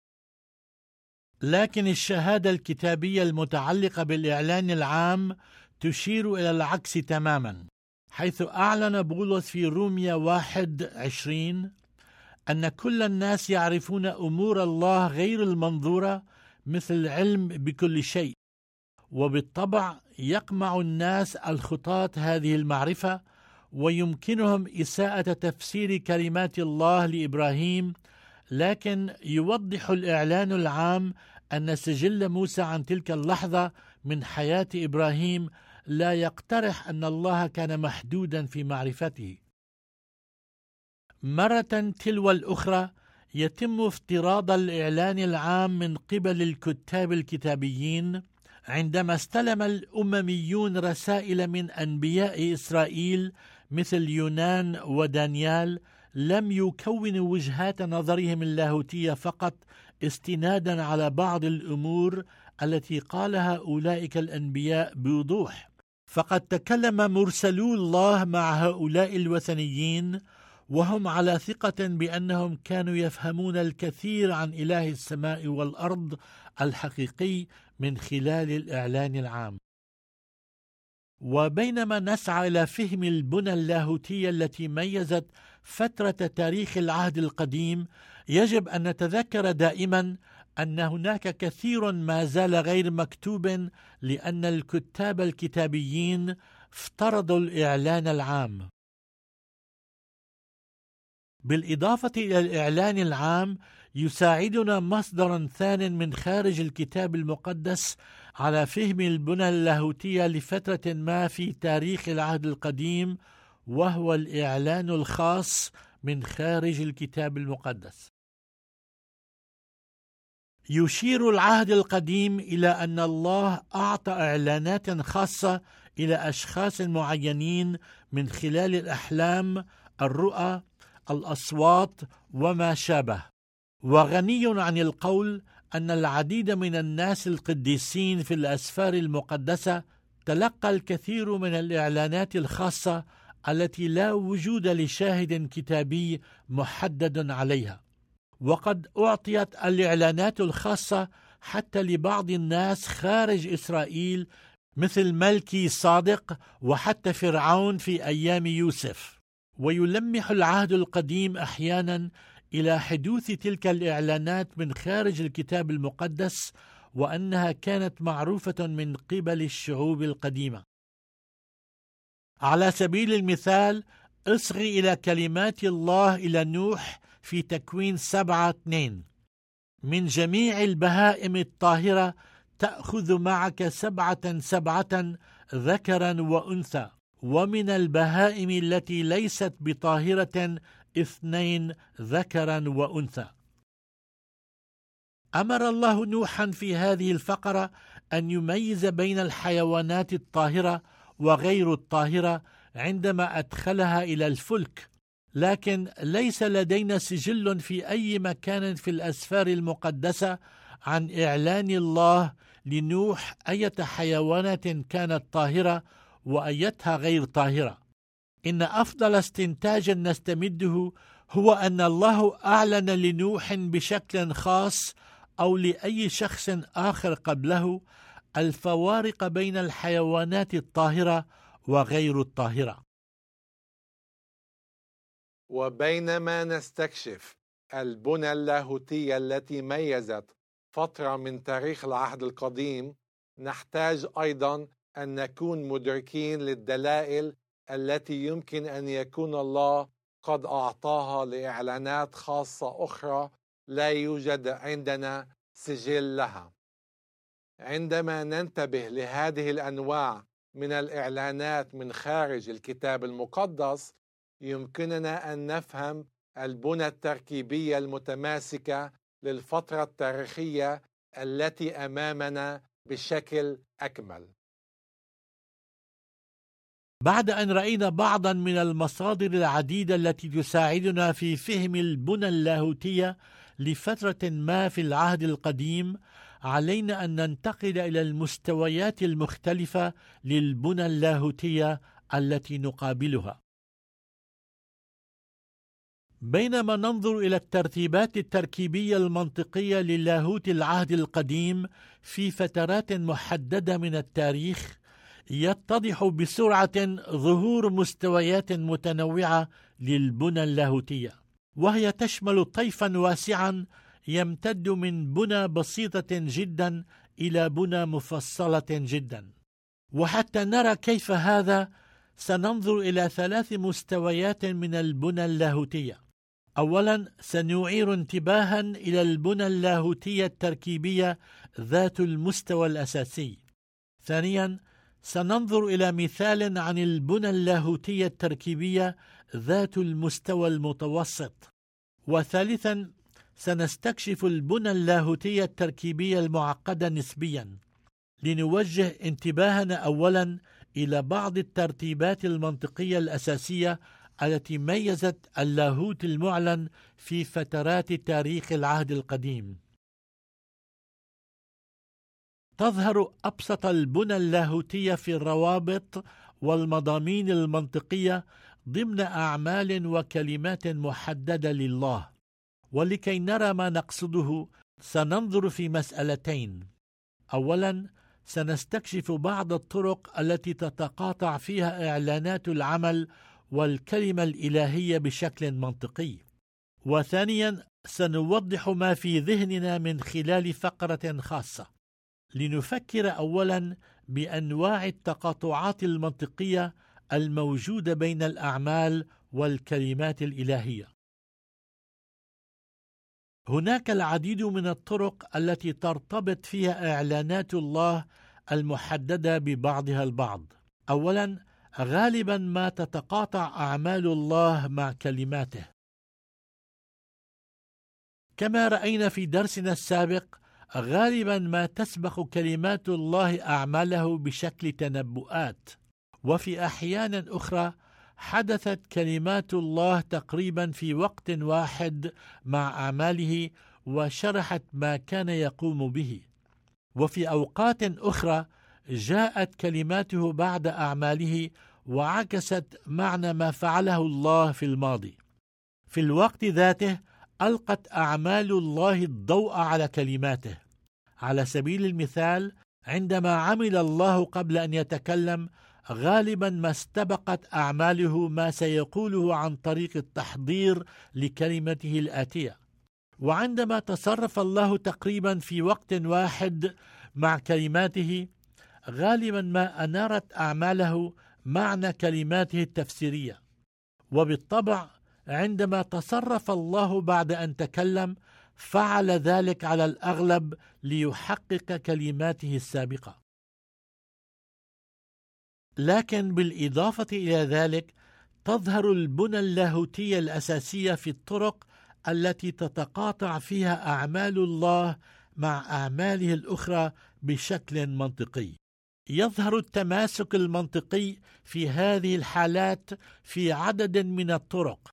لكن الشهادة الكتابية المتعلقة بالإعلان العام تشير إلى العكس تماما، حيث أعلن بولس في روميا واحد عشرين أن كل الناس يعرفون أمور الله غير المنظورة مثل العلم بكل شيء، وبالطبع يقمع الناس الخطاة هذه المعرفة، ويمكنهم إساءة تفسير كلمات الله لإبراهيم. لكن يوضح الإعلان العام أن سجل موسى عن تلك اللحظة من حياة إبراهيم لا يقترح أن الله كان محدودا في معرفته. مرة تلو الأخرى يتم افتراض الإعلان العام من قبل الكتاب الكتابيين عندما استلم الأمميون رسائل من أنبياء إسرائيل مثل يونان ودانيال، لم يكونوا وجهات نظرهم اللاهوتية فقط استنادا على بعض الأمور التي قالها أولئك الأنبياء بوضوح، فقد تكلم مرسلو الله مع هؤلاء الوثنيين وهم على ثقة بأنهم كانوا يفهمون الكثير عن إله السماء والأرض الحقيقي من خلال الإعلان العام. وبينما نسعى إلى فهم البنى اللاهوتية التي ميزت فترة تاريخ العهد القديم، يجب أن نتذكر دائما أن هناك كثير ما زال غير مكتوب، لأن الكتاب الكتابيين افترضوا الإعلان العام. بالإضافة إلى الإعلان العام، يساعدنا مصدر ثان من خارج الكتاب المقدس على فهم البنى اللاهوتية لفترة ما في تاريخ العهد القديم، وهو الإعلان الخاص من خارج الكتاب المقدس. يشير العهد القديم إلى أن الله أعطى إعلانات خاصة إلى أشخاص معينين من خلال الأحلام، الرؤى، الأصوات وما شابه. وغني عن القول أن العديد من الناس القديسين في الأسفار المقدسة تلقى الكثير من الإعلانات الخاصة التي لا وجود لشاهد كتابي محدد عليها، وقد أعطيت الإعلانات الخاصة حتى لبعض الناس خارج إسرائيل مثل ملكي صادق وحتى فرعون في أيام يوسف. ويلمح العهد القديم أحيانا إلى حدوث تلك الإعلانات من خارج الكتاب المقدس، وأنها كانت معروفة من قبل الشعوب القديمة. على سبيل المثال، اصغي إلى كلمات الله إلى نوح في تكوين سبعة اثنين: من جميع البهائم الطاهرة تأخذ معك سبعة سبعة ذكرا وأنثى، ومن البهائم التي ليست بطاهرة اثنين ذكرا وأنثى. أمر الله نوحا في هذه الفقرة أن يميز بين الحيوانات الطاهرة وغير الطاهرة عندما أدخلها إلى الفلك، لكن ليس لدينا سجل في أي مكان في الأسفار المقدسة عن إعلان الله لنوح أية حيوانات كانت طاهرة وأيتها غير طاهرة. إن أفضل استنتاج نستمده هو أن الله أعلن لنوح بشكل خاص أو لأي شخص آخر قبله الفوارق بين الحيوانات الطاهرة وغير الطاهرة. وبينما نستكشف البنى اللاهوتية التي ميزت فترة من تاريخ العهد القديم، نحتاج أيضا أن نكون مدركين للدلائل التي يمكن أن يكون الله قد أعطاها لإعلانات خاصة أخرى لا يوجد عندنا سجل لها. عندما ننتبه لهذه الأنواع من الإعلانات من خارج الكتاب المقدس، يمكننا أن نفهم البنى التركيبية المتماسكة للفترة التاريخية التي أمامنا بشكل أكمل. بعد أن رأينا بعضا من المصادر العديدة التي تساعدنا في فهم البنى اللاهوتية لفترة ما في العهد القديم، علينا أن ننتقل إلى المستويات المختلفة للبنى اللاهوتية التي نقابلها. بينما ننظر إلى الترتيبات التركيبية المنطقية للاهوت العهد القديم في فترات محددة من التاريخ، يتضح بسرعة ظهور مستويات متنوعة للبنى اللاهوتية، وهي تشمل طيفا واسعا يمتد من بنى بسيطة جدا إلى بنى مفصلة جدا. وحتى نرى كيف هذا، سننظر إلى ثلاث مستويات من البنى اللاهوتية. أولا، سنعير انتباها إلى البنى اللاهوتية التركيبية ذات المستوى الأساسي. ثانيا، سننظر إلى مثال عن البنى اللاهوتية التركيبية ذات المستوى المتوسط. وثالثا، سنستكشف البنى اللاهوتية التركيبية المعقدة نسبيا، لنوجه انتباهنا أولا إلى بعض الترتيبات المنطقية الأساسية التي ميزت اللاهوت المعلن في فترات تاريخ العهد القديم. تظهر أبسط البنى اللاهوتية في الروابط والمضامين المنطقية ضمن أعمال وكلمات محددة لله. ولكي نرى ما نقصده، سننظر في مسألتين. أولا، سنستكشف بعض الطرق التي تتقاطع فيها إعلانات العمل والكلمة الإلهية بشكل منطقي. وثانيا، سنوضح ما في ذهننا من خلال فقرة خاصة، لنفكر أولا بأنواع التقاطعات المنطقية الموجودة بين الأعمال والكلمات الإلهية. هناك العديد من الطرق التي ترتبط فيها إعلانات الله المحددة ببعضها البعض. أولا، غالبا ما تتقاطع أعمال الله مع كلماته. كما رأينا في درسنا السابق، غالبا ما تسبق كلمات الله أعماله بشكل تنبؤات، وفي أحيان أخرى حدثت كلمات الله تقريبا في وقت واحد مع أعماله وشرحت ما كان يقوم به. وفي أوقات أخرى جاءت كلماته بعد أعماله وعكست معنى ما فعله الله في الماضي. في الوقت ذاته ألقت أعمال الله الضوء على كلماته. على سبيل المثال، عندما عمل الله قبل أن يتكلم، غالبا ما استبقت أعماله ما سيقوله عن طريق التحضير لكلمته الآتية. وعندما تصرف الله تقريبا في وقت واحد مع كلماته، غالبا ما أنارت أعماله معنى كلماته التفسيرية. وبالطبع عندما تصرف الله بعد أن تكلم، فعل ذلك على الأغلب ليحقق كلماته السابقة. لكن بالإضافة إلى ذلك، تظهر البنى اللاهوتية الأساسية في الطرق التي تتقاطع فيها أعمال الله مع أعماله الأخرى بشكل منطقي. يظهر التماسك المنطقي في هذه الحالات في عدد من الطرق.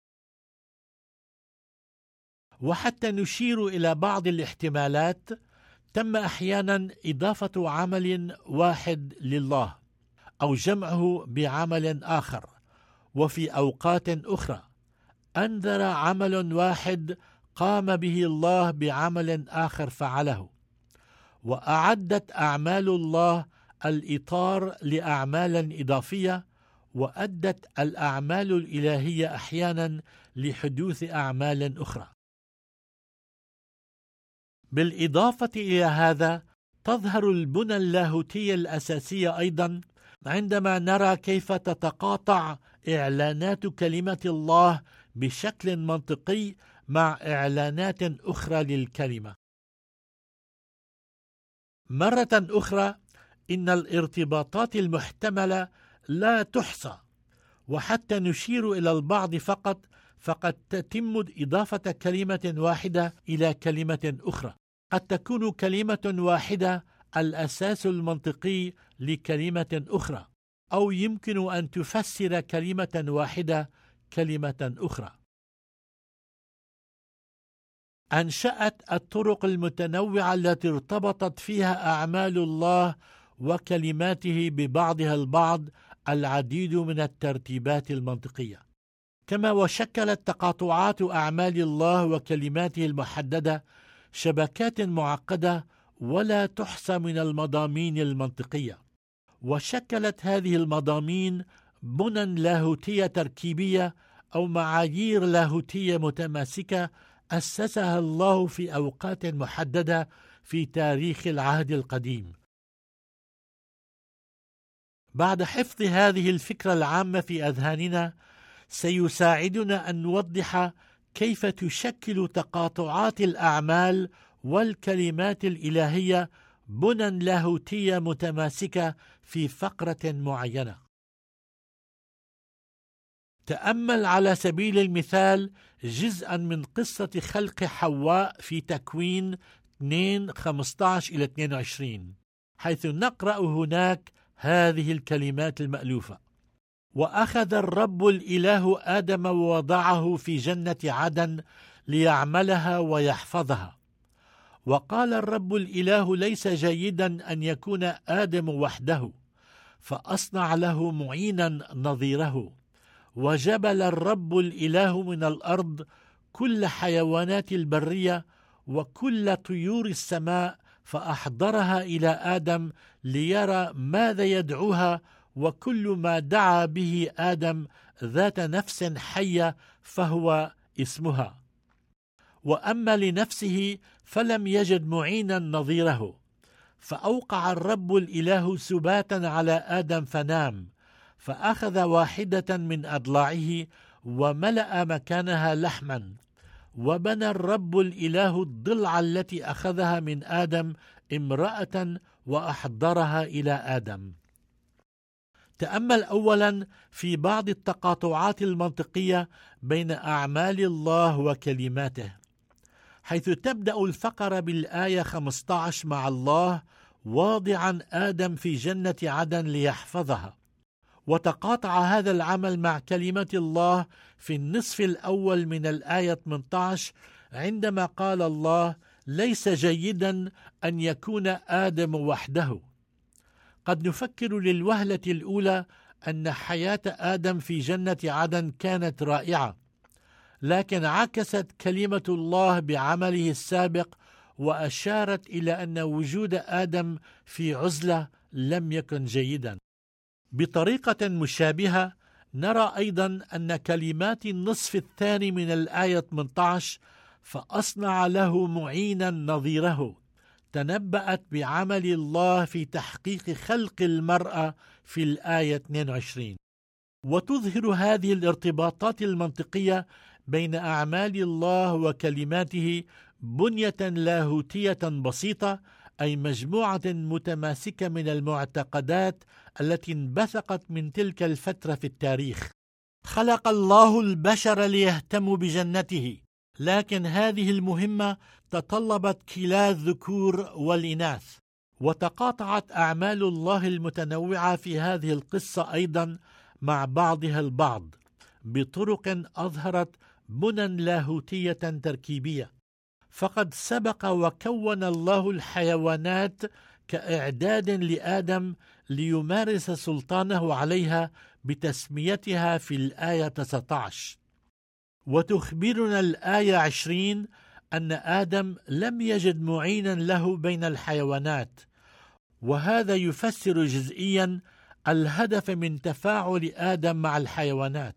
وحتى نشير إلى بعض الاحتمالات، تم أحيانا إضافة عمل واحد لله أو جمعه بعمل آخر، وفي أوقات أخرى أنذر عمل واحد قام به الله بعمل آخر فعله. وأعدت أعمال الله الإطار لأعمال إضافية، وأدت الأعمال الإلهية أحيانا لحدوث أعمال أخرى. بالإضافة إلى هذا، تظهر البنى اللاهوتية الأساسية أيضا عندما نرى كيف تتقاطع إعلانات كلمة الله بشكل منطقي مع إعلانات أخرى للكلمة. مرة أخرى، إن الارتباطات المحتملة لا تحصى، وحتى نشير إلى البعض فقط فقد تتم إضافة كلمة واحدة إلى كلمة أخرى. قد تكون كلمة واحدة الأساس المنطقي لكلمة أخرى، أو يمكن أن تفسر كلمة واحدة كلمة أخرى. أنشأت الطرق المتنوعة التي ارتبطت فيها أعمال الله وكلماته ببعضها البعض العديد من الترتيبات المنطقية، كما وشكلت تقاطعات أعمال الله وكلماته المحددة شبكات معقدة ولا تحصى من المضامين المنطقية. وشكلت هذه المضامين بنى لاهوتية تركيبية أو معايير لاهوتية متماسكة أسسها الله في أوقات محددة في تاريخ العهد القديم. بعد حفظ هذه الفكرة العامة في أذهاننا سيساعدنا أن نوضح كيف تشكل تقاطعات الأعمال والكلمات الإلهية بنى لاهوتية متماسكة في فقرة معينة. تأمل على سبيل المثال جزءا من قصة خلق حواء في تكوين اثنين خمسة عشر إلى اثنين وعشرين، حيث نقرأ هناك هذه الكلمات المألوفة: وأخذ الرب الإله آدم ووضعه في جنة عدن ليعملها ويحفظها. وقال الرب الإله ليس جيدا أن يكون آدم وحده، فأصنع له معينا نظيره. وجبل الرب الإله من الأرض كل حيوانات البرية وكل طيور السماء، فأحضرها إلى آدم ليرى ماذا يدعوها، وكل ما دعا به آدم ذات نفس حية فهو اسمها. وأما لنفسه فلم يجد معينا نظيره، فأوقع الرب الإله سباتا على آدم فنام، فأخذ واحدة من أضلاعه وملأ مكانها لحما. وبنى الرب الإله الضلع التي أخذها من آدم امرأة وأحضرها إلى آدم. تأمل أولا في بعض التقاطعات المنطقية بين أعمال الله وكلماته، حيث تبدأ الفقرة بالآية خمسة عشر مع الله واضعا آدم في جنة عدن ليحفظها، وتقاطع هذا العمل مع كلمة الله في النصف الأول من الآية ثمانية عشر عندما قال الله ليس جيدا أن يكون آدم وحده. قد نفكر للوهلة الأولى أن حياة آدم في جنة عدن كانت رائعة، لكن عكست كلمة الله بعمله السابق وأشارت إلى أن وجود آدم في عزلة لم يكن جيدا. بطريقة مشابهة نرى أيضا أن كلمات النصف الثاني من الآية ثمانية عشر فأصنع له معينا نظيره تنبأت بعمل الله في تحقيق خلق المرأة في الآية اثنين وعشرين. وتظهر هذه الارتباطات المنطقية بين أعمال الله وكلماته بنية لاهوتية بسيطة، أي مجموعة متماسكة من المعتقدات التي انبثقت من تلك الفترة في التاريخ. خلق الله البشر ليهتموا بجنته، لكن هذه المهمة تطلبت كلا الذكور والإناث. وتقاطعت أعمال الله المتنوعة في هذه القصة أيضا مع بعضها البعض بطرق أظهرت بنى لاهوتية تركيبية. فقد سبق وكون الله الحيوانات كإعداد لآدم ليمارس سلطانه عليها بتسميتها في الآية تسعة عشر. وتخبرنا الآية عشرين أن آدم لم يجد معينا له بين الحيوانات، وهذا يفسر جزئيا الهدف من تفاعل آدم مع الحيوانات.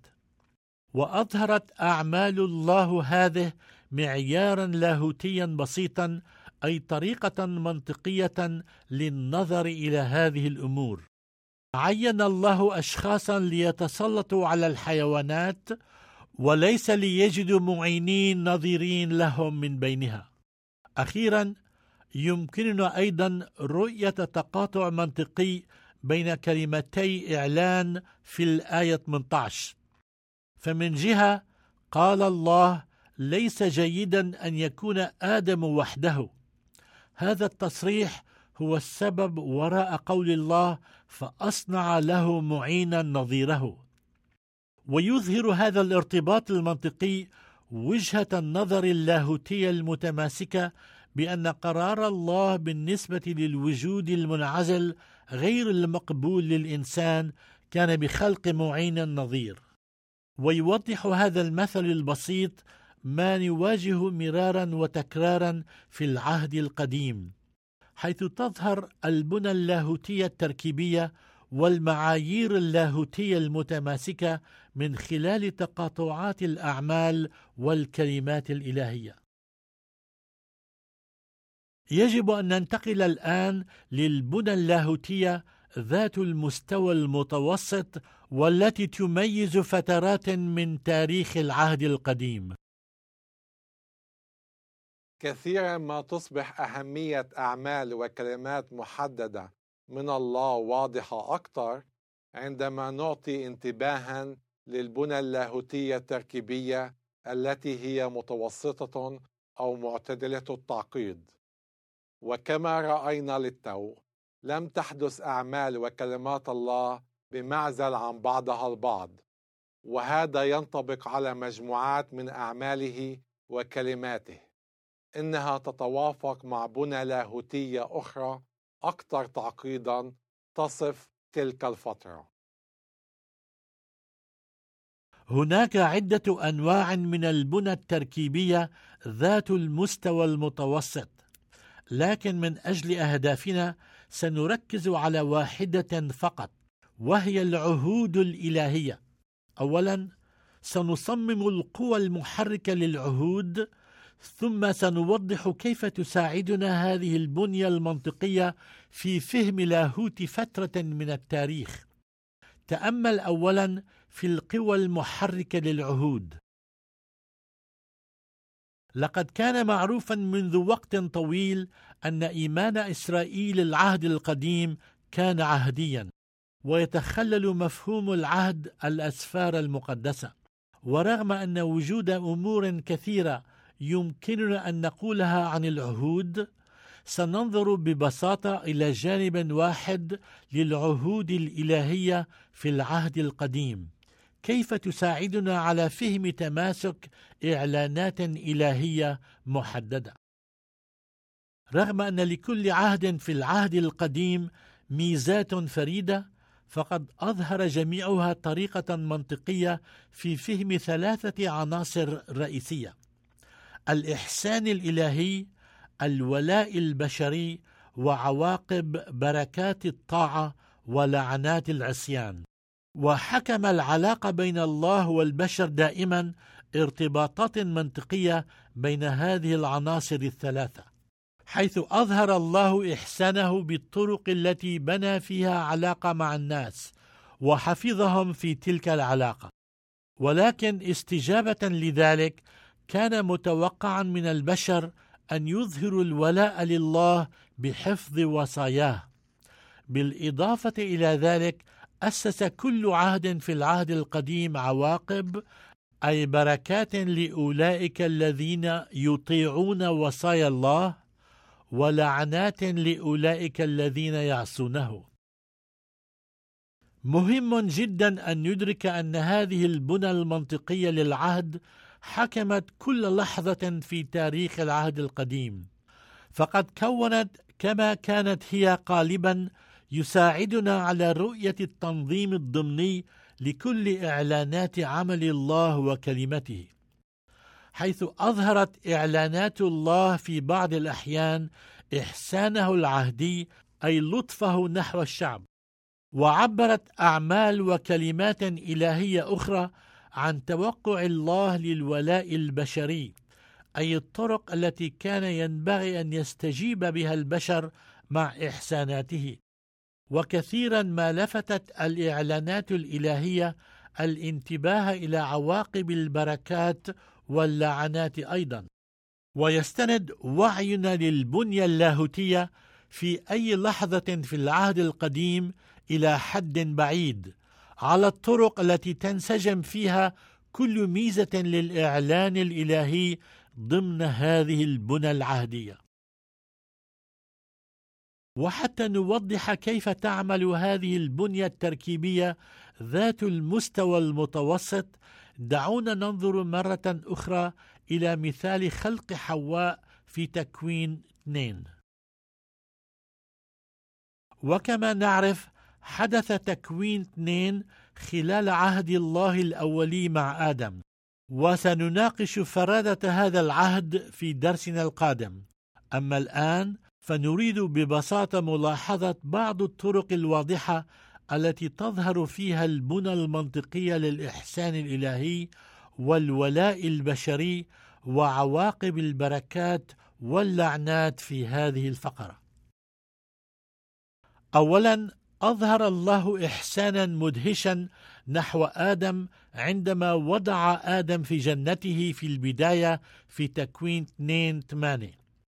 وأظهرت أعمال الله هذه معيارا لاهوتيا بسيطا، أي طريقة منطقية للنظر إلى هذه الأمور. عين الله أشخاصا ليتسلطوا على الحيوانات وليس ليجدوا معينين نظيرين لهم من بينها. أخيرا يمكننا أيضا رؤية تقاطع منطقي بين كلمتي إعلان في الآية ثمانية عشر. فمن جهة قال الله: ليس جيدا أن يكون آدم وحده. هذا التصريح هو السبب وراء قول الله: فأصنع له معينا نظيره. ويظهر هذا الارتباط المنطقي وجهة النظر اللاهوتية المتماسكة بأن قرار الله بالنسبة للوجود المنعزل غير المقبول للإنسان كان بخلق معين نظير. ويوضح هذا المثل البسيط ما نواجه مرارا وتكرارا في العهد القديم، حيث تظهر البنى اللاهوتية التركيبية والمعايير اللاهوتية المتماسكة من خلال تقاطعات الأعمال والكلمات الإلهية. يجب أن ننتقل الآن للبنى اللاهوتية ذات المستوى المتوسط والتي تميز فترات من تاريخ العهد القديم. كثيرا ما تصبح أهمية أعمال وكلمات محددة من الله واضحة أكثر عندما نعطي انتباها للبنى اللاهوتية التركيبية التي هي متوسطة أو معتدلة التعقيد. وكما رأينا للتو، لم تحدث أعمال وكلمات الله بمعزل عن بعضها البعض، وهذا ينطبق على مجموعات من أعماله وكلماته. إنها تتوافق مع بنى لاهوتية أخرى أكثر تعقيدا تصف تلك الفترة. هناك عدة أنواع من البنى التركيبية ذات المستوى المتوسط، لكن من أجل أهدافنا سنركز على واحدة فقط، وهي العهود الإلهية. أولا، سنصمم القوى المحركة للعهود، ثم سنوضح كيف تساعدنا هذه البنية المنطقية في فهم لاهوت فترة من التاريخ. تأمل أولا في القوى المحركة للعهود. لقد كان معروفا منذ وقت طويل أن إيمان إسرائيل العهد القديم كان عهديا، ويتخلل مفهوم العهد الأسفار المقدسة. ورغم أن وجود أمور كثيرة يمكننا أن نقولها عن العهود، سننظر ببساطة إلى جانب واحد للعهود الإلهية في العهد القديم، كيف تساعدنا على فهم تماسك إعلانات إلهية محددة. رغم أن لكل عهد في العهد القديم ميزات فريدة، فقد أظهر جميعها طريقة منطقية في فهم ثلاثة عناصر رئيسية: الإحسان الإلهي، الولاء البشري، وعواقب بركات الطاعة ولعنات العصيان. وحكم العلاقة بين الله والبشر دائما ارتباطات منطقية بين هذه العناصر الثلاثة، حيث أظهر الله إحسانه بالطرق التي بنى فيها علاقة مع الناس وحفظهم في تلك العلاقة. ولكن استجابة لذلك كان متوقعا من البشر أن يظهروا الولاء لله بحفظ وصاياه. بالإضافة إلى ذلك، أسس كل عهد في العهد القديم عواقب، أي بركات لأولئك الذين يطيعون وصايا الله، ولعنات لأولئك الذين يعصونه. مهم جدا أن ندرك أن هذه البنى المنطقية للعهد حكمت كل لحظة في تاريخ العهد القديم، فقد كونت كما كانت هي قالبا يساعدنا على رؤية التنظيم الضمني لكل إعلانات عمل الله وكلمته، حيث أظهرت إعلانات الله في بعض الأحيان إحسانه العهدي، أي لطفه نحو الشعب، وعبرت أعمال وكلمات إلهية أخرى عن توقع الله للولاء البشري، أي الطرق التي كان ينبغي أن يستجيب بها البشر مع إحساناته. وكثيرا ما لفتت الإعلانات الإلهية الانتباه إلى عواقب البركات واللعنات أيضا. ويستند وعينا للبنية اللاهوتية في أي لحظة في العهد القديم إلى حد بعيد على الطرق التي تنسجم فيها كل ميزة للإعلان الإلهي ضمن هذه البنى العهدية. وحتى نوضح كيف تعمل هذه البنية التركيبية ذات المستوى المتوسط، دعونا ننظر مرة أخرى إلى مثال خلق حواء في تكوين اثنين. وكما نعرف، حدث تكوين اثنين خلال عهد الله الأولي مع آدم، وسنناقش فرادة هذا العهد في درسنا القادم. أما الآن فنريد ببساطة ملاحظة بعض الطرق الواضحة التي تظهر فيها البنى المنطقية للإحسان الإلهي والولاء البشري وعواقب البركات واللعنات في هذه الفقرة. أولاً، أظهر الله إحساناً مدهشاً نحو آدم عندما وضع آدم في جنته في البداية في تكوين اثنين ثمانية.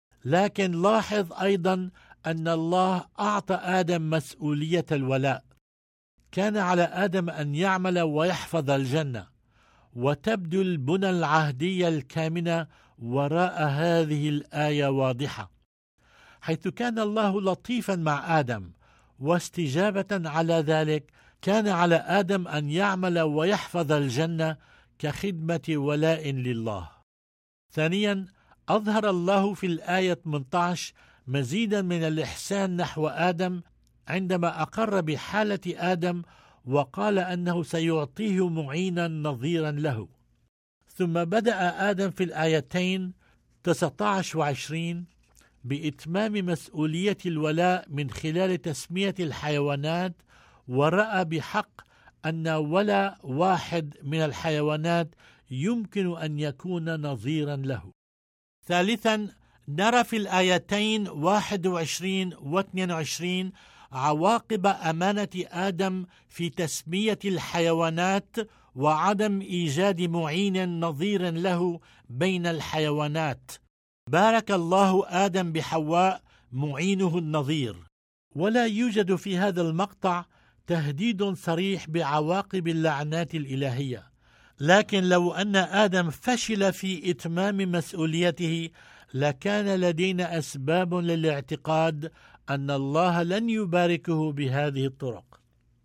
لكن لاحظ أيضاً أن الله أعطى آدم مسؤولية الولاء. كان على آدم أن يعمل ويحفظ الجنة، وتبدو البنى العهدية الكامنة وراء هذه الآية واضحة، حيث كان الله لطيفاً مع آدم، واستجابة على ذلك كان على آدم أن يعمل ويحفظ الجنة كخدمة ولاء لله. ثانياً، أظهر الله في الآية ثمانية عشر مزيداً من الإحسان نحو آدم عندما أقر بحالة آدم وقال أنه سيعطيه معيناً نظيراً له. ثم بدأ آدم في الآيتين تسعة عشر وعشرين بإتمام مسؤولية الولاء من خلال تسمية الحيوانات، ورأى بحق أن ولا واحد من الحيوانات يمكن أن يكون نظيراً له. ثالثاً، نرى في الآيتين واحد وعشرين و اثنين وعشرين عواقب أمانة آدم في تسمية الحيوانات وعدم إيجاد معين نظير له بين الحيوانات. بارك الله آدم بحواء معينه النظير. ولا يوجد في هذا المقطع تهديد صريح بعواقب اللعنات الإلهية، لكن لو أن آدم فشل في إتمام مسؤوليته لكان لدينا أسباب للاعتقاد أن الله لن يباركه بهذه الطرق.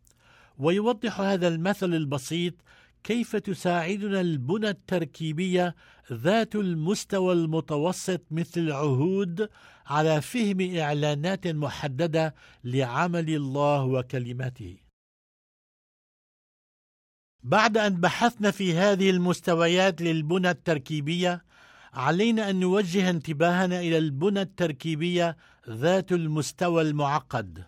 ويوضح هذا المثل البسيط كيف تساعدنا البنى التركيبية ذات المستوى المتوسط مثل العهود على فهم إعلانات محددة لعمل الله وكلمته. بعد أن بحثنا في هذه المستويات للبنى التركيبية، علينا أن نوجه انتباهنا إلى البنى التركيبية ذات المستوى المعقد.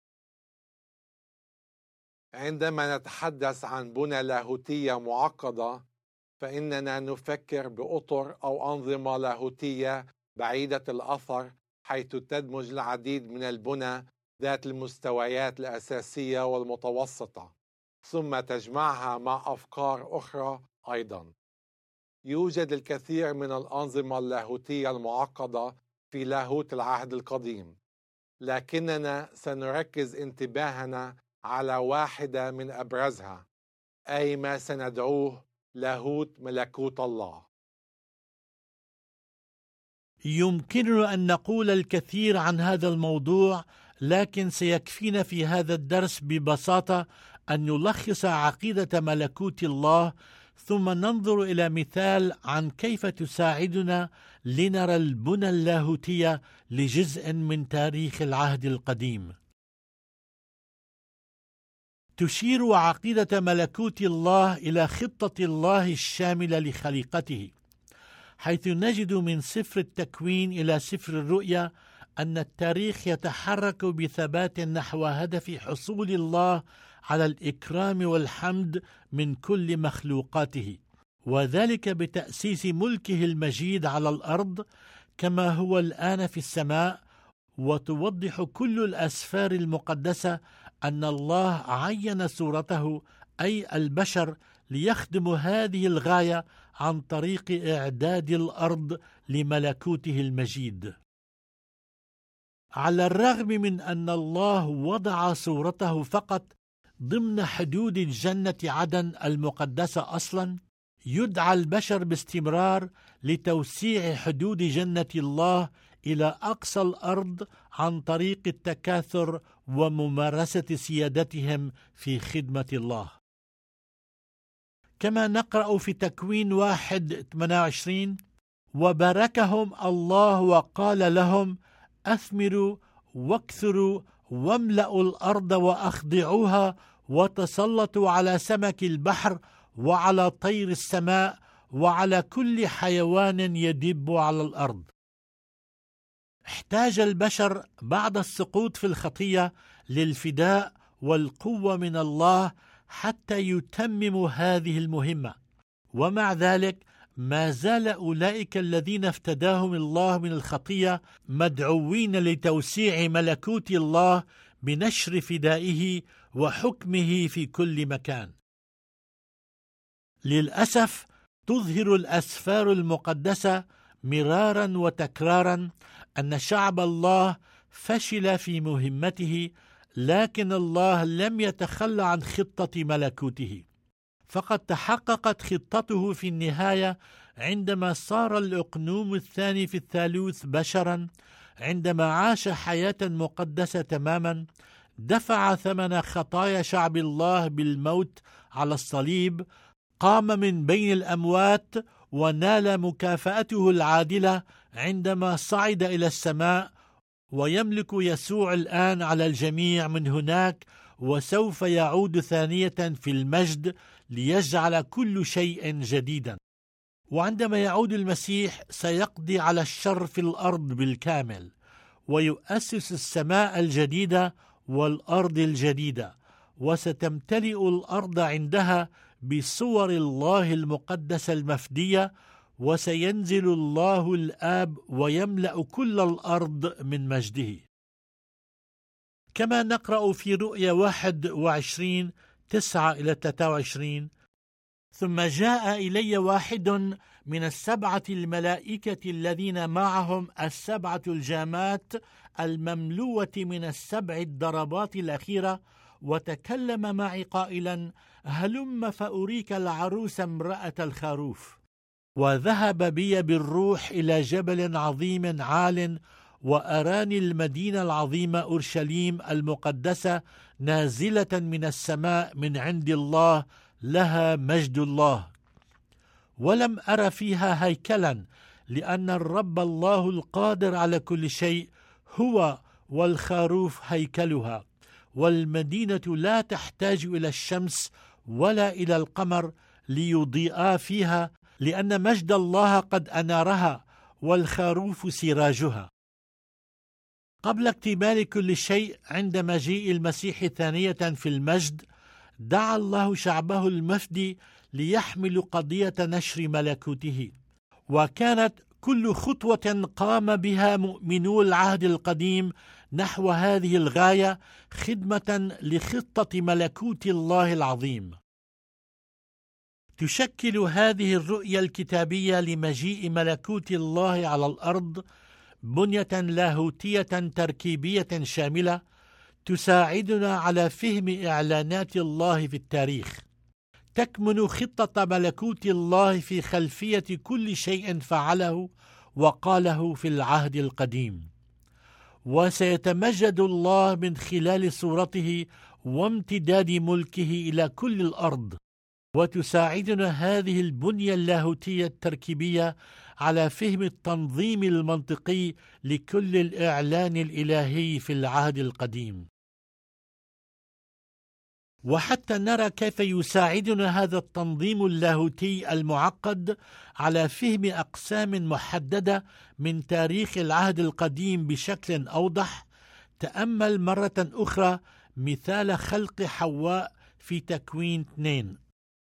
عندما نتحدث عن بنى لاهوتية معقدة، فإننا نفكر بأطر أو أنظمة لاهوتية بعيدة الأثر، حيث تدمج العديد من البنى ذات المستويات الأساسية والمتوسطة، ثم تجمعها مع أفكار أخرى أيضاً. يوجد الكثير من الأنظمة اللاهوتية المعقدة في لاهوت العهد القديم، لكننا سنركز انتباهنا على واحدة من أبرزها، أي ما سندعوه لاهوت ملكوت الله. يمكننا أن نقول الكثير عن هذا الموضوع، لكن سيكفينا في هذا الدرس ببساطة أن نلخص عقيدة ملكوت الله، ثم ننظر إلى مثال عن كيف تساعدنا لنرى البنى اللاهوتية لجزء من تاريخ العهد القديم. تشير عقيدة ملكوت الله إلى خطة الله الشاملة لخليقته، حيث نجد من سفر التكوين إلى سفر الرؤيا أن التاريخ يتحرك بثبات نحو هدف حصول الله على الإكرام والحمد من كل مخلوقاته، وذلك بتأسيس ملكه المجيد على الأرض كما هو الآن في السماء. وتوضح كل الأسفار المقدسة أن الله عين صورته أي البشر ليخدموا هذه الغاية عن طريق إعداد الأرض لملكوته المجيد. على الرغم من أن الله وضع صورته فقط ضمن حدود جنة عدن المقدسة أصلا، يدعى البشر باستمرار لتوسيع حدود جنة الله إلى أقصى الأرض عن طريق التكاثر وممارسة سيادتهم في خدمة الله. كما نقرأ في تكوين واحد ثمانية وعشرين: وباركهم الله وقال لهم أثمروا واكثروا واملأوا الأرض وأخضعوها وتسلطوا على سمك البحر وعلى طير السماء وعلى كل حيوان يدب على الأرض. احتاج البشر بعد السقوط في الخطية للفداء والقوة من الله حتى يتمموا هذه المهمة، ومع ذلك ما زال أولئك الذين افتداهم الله من الخطية مدعوين لتوسيع ملكوت الله بنشر فدائه وحكمه في كل مكان. للأسف تظهر الأسفار المقدسة مرارا وتكرارا أن شعب الله فشل في مهمته، لكن الله لم يتخلى عن خطة ملكوته، فقد تحققت خطته في النهاية عندما صار الأقنوم الثاني في الثالوث بشرا، عندما عاش حياة مقدسة تماما، دفع ثمن خطايا شعب الله بالموت على الصليب، قام من بين الأموات ونال مكافأته العادلة عندما صعد إلى السماء، ويملك يسوع الآن على الجميع من هناك، وسوف يعود ثانية في المجد ليجعل كل شيء جديدا. وعندما يعود المسيح سيقضي على الشر في الأرض بالكامل، ويؤسس السماء الجديدة والأرض الجديدة، وستمتلئ الأرض عندها بصور الله المقدسة المفدية، وسينزل الله الآب ويملأ كل الأرض من مجده. كما نقرأ في رؤيا واحد وعشرين تسعة إلى ثلاثة وعشرين: ثم جاء إلي واحد من السبعة الملائكة الذين معهم السبعة الجامات المملوءة من السبع الضربات الأخيرة، وتكلم معي قائلا: هلم فأريك العروس امرأة الخروف. وذهب بي بالروح إلى جبل عظيم عال، وأراني المدينة العظيمة أورشليم المقدسة نازلة من السماء من عند الله، لها مجد الله. ولم أر فيها هيكلا، لأن الرب الله القادر على كل شيء هو والخروف هيكلها، والمدينة لا تحتاج إلى الشمس ولا إلى القمر ليضيئا فيها، لأن مجد الله قد أنارها، والخروف سراجها. قبل اكتمال كل شيء عند مجيء المسيح ثانية في المجد، دعا الله شعبه المفدي ليحملوا قضية نشر ملكوته، وكانت كل خطوة قام بها مؤمنو العهد القديم نحو هذه الغاية خدمة لخطة ملكوت الله العظيم. تشكل هذه الرؤية الكتابية لمجيء ملكوت الله على الأرض بنية لاهوتية تركيبية شاملة تساعدنا على فهم إعلانات الله في التاريخ. تكمن خطة ملكوت الله في خلفية كل شيء فعله وقاله في العهد القديم، وسيتمجد الله من خلال صورته وامتداد ملكه إلى كل الأرض. وتساعدنا هذه البنية اللاهوتية التركيبية على فهم التنظيم المنطقي لكل الإعلان الإلهي في العهد القديم. وحتى نرى كيف يساعدنا هذا التنظيم اللاهوتي المعقد على فهم أقسام محددة من تاريخ العهد القديم بشكل أوضح، تأمل مرة أخرى مثال خلق حواء في تكوين اثنين.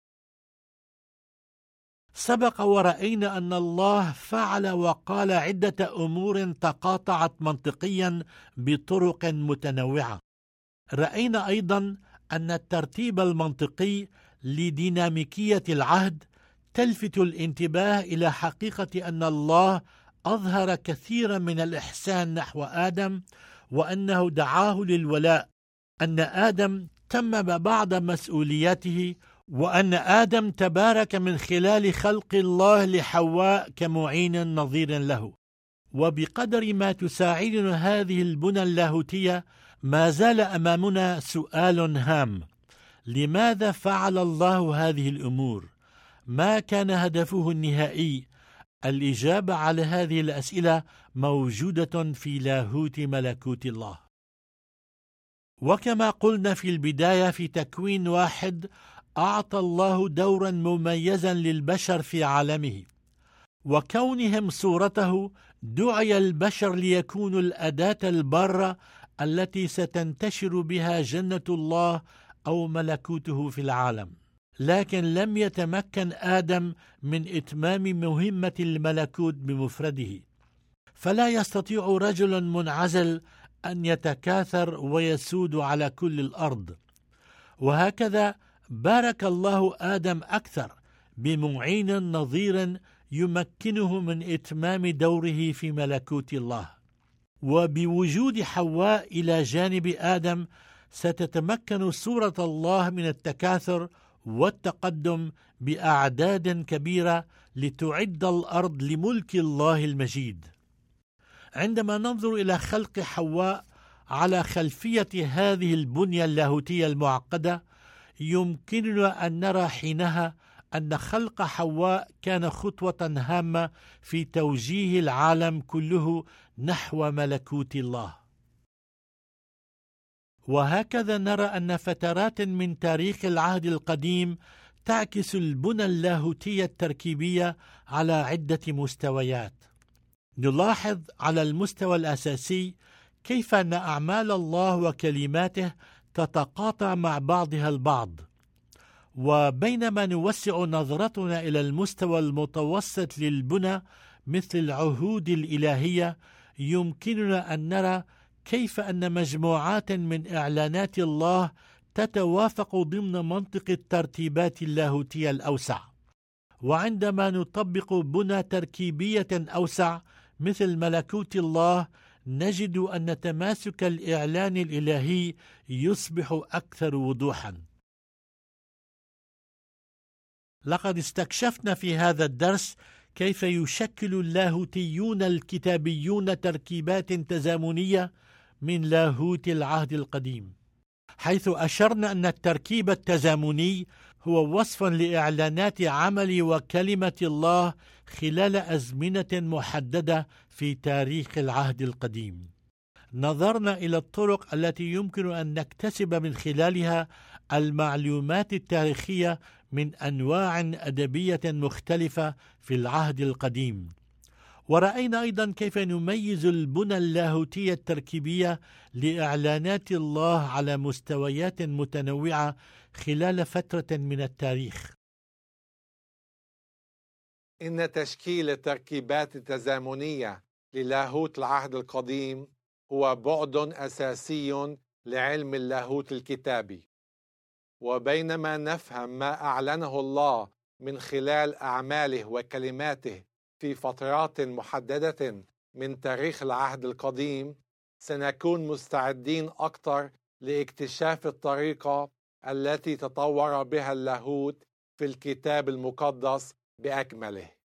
سبق ورأينا أن الله فعل وقال عدة أمور تقاطعت منطقيا بطرق متنوعة. رأينا أيضا أن الترتيب المنطقي لديناميكية العهد تلفت الانتباه إلى حقيقة أن الله أظهر كثيرا من الإحسان نحو آدم، وأنه دعاه للولاء، أن آدم تمم بعض مسؤولياته، وأن آدم تبارك من خلال خلق الله لحواء كمعين نظير له. وبقدر ما تساعدنا هذه البنى اللاهوتية، ما زال أمامنا سؤال هام: لماذا فعل الله هذه الأمور؟ ما كان هدفه النهائي؟ الإجابة على هذه الأسئلة موجودة في لاهوت ملكوت الله. وكما قلنا في البداية في تكوين واحد، أعطى الله دورا مميزا للبشر في عالمه، وكونهم صورته دعي البشر ليكونوا الأداة البارة التي ستنتشر بها جنة الله أو ملكوته في العالم. لكن لم يتمكن آدم من إتمام مهمة الملكوت بمفرده، فلا يستطيع رجل منعزل أن يتكاثر ويسود على كل الأرض. وهكذا بارك الله آدم أكثر بمعين نظير يمكنه من إتمام دوره في ملكوت الله. وبوجود حواء إلى جانب آدم ستتمكن صورة الله من التكاثر والتقدم بأعداد كبيرة لتعد الأرض لملك الله المجيد. عندما ننظر إلى خلق حواء على خلفية هذه البنية اللاهوتية المعقدة، يمكننا أن نرى حينها أن خلق حواء كان خطوة هامة في توجيه العالم كله نحو ملكوت الله. وهكذا نرى أن فترات من تاريخ العهد القديم تعكس البنى اللاهوتية التركيبية على عدة مستويات. نلاحظ على المستوى الأساسي كيف أن أعمال الله وكلماته تتقاطع مع بعضها البعض، وبينما نوسع نظرتنا إلى المستوى المتوسط للبنى مثل العهود الإلهية، يمكننا أن نرى كيف أن مجموعات من إعلانات الله تتوافق ضمن منطق الترتيبات اللاهوتية الأوسع. وعندما نطبق بنى تركيبية أوسع مثل ملكوت الله، نجد أن تماسك الإعلان الإلهي يصبح أكثر وضوحا. لقد استكشفنا في هذا الدرس كيف يشكل اللاهوتيون الكتابيون تركيبات تزامنية من لاهوت العهد القديم، حيث أشرنا أن التركيب التزامني هو وصف لإعلانات عمل وكلمة الله خلال أزمنة محددة في تاريخ العهد القديم. نظرنا إلى الطرق التي يمكن أن نكتسب من خلالها المعلومات التاريخية من أنواع أدبية مختلفة في العهد القديم، ورأينا أيضا كيف نميز البنى اللاهوتية التركيبية لإعلانات الله على مستويات متنوعة خلال فترة من التاريخ. إن تشكيل التركيبات التزامنية للاهوت العهد القديم هو بعد أساسي لعلم اللاهوت الكتابي. وبينما نفهم ما أعلنه الله من خلال أعماله وكلماته في فترات محددة من تاريخ العهد القديم، سنكون مستعدين أكثر لاكتشاف الطريقة التي تطور بها اللاهوت في الكتاب المقدس بأكمله.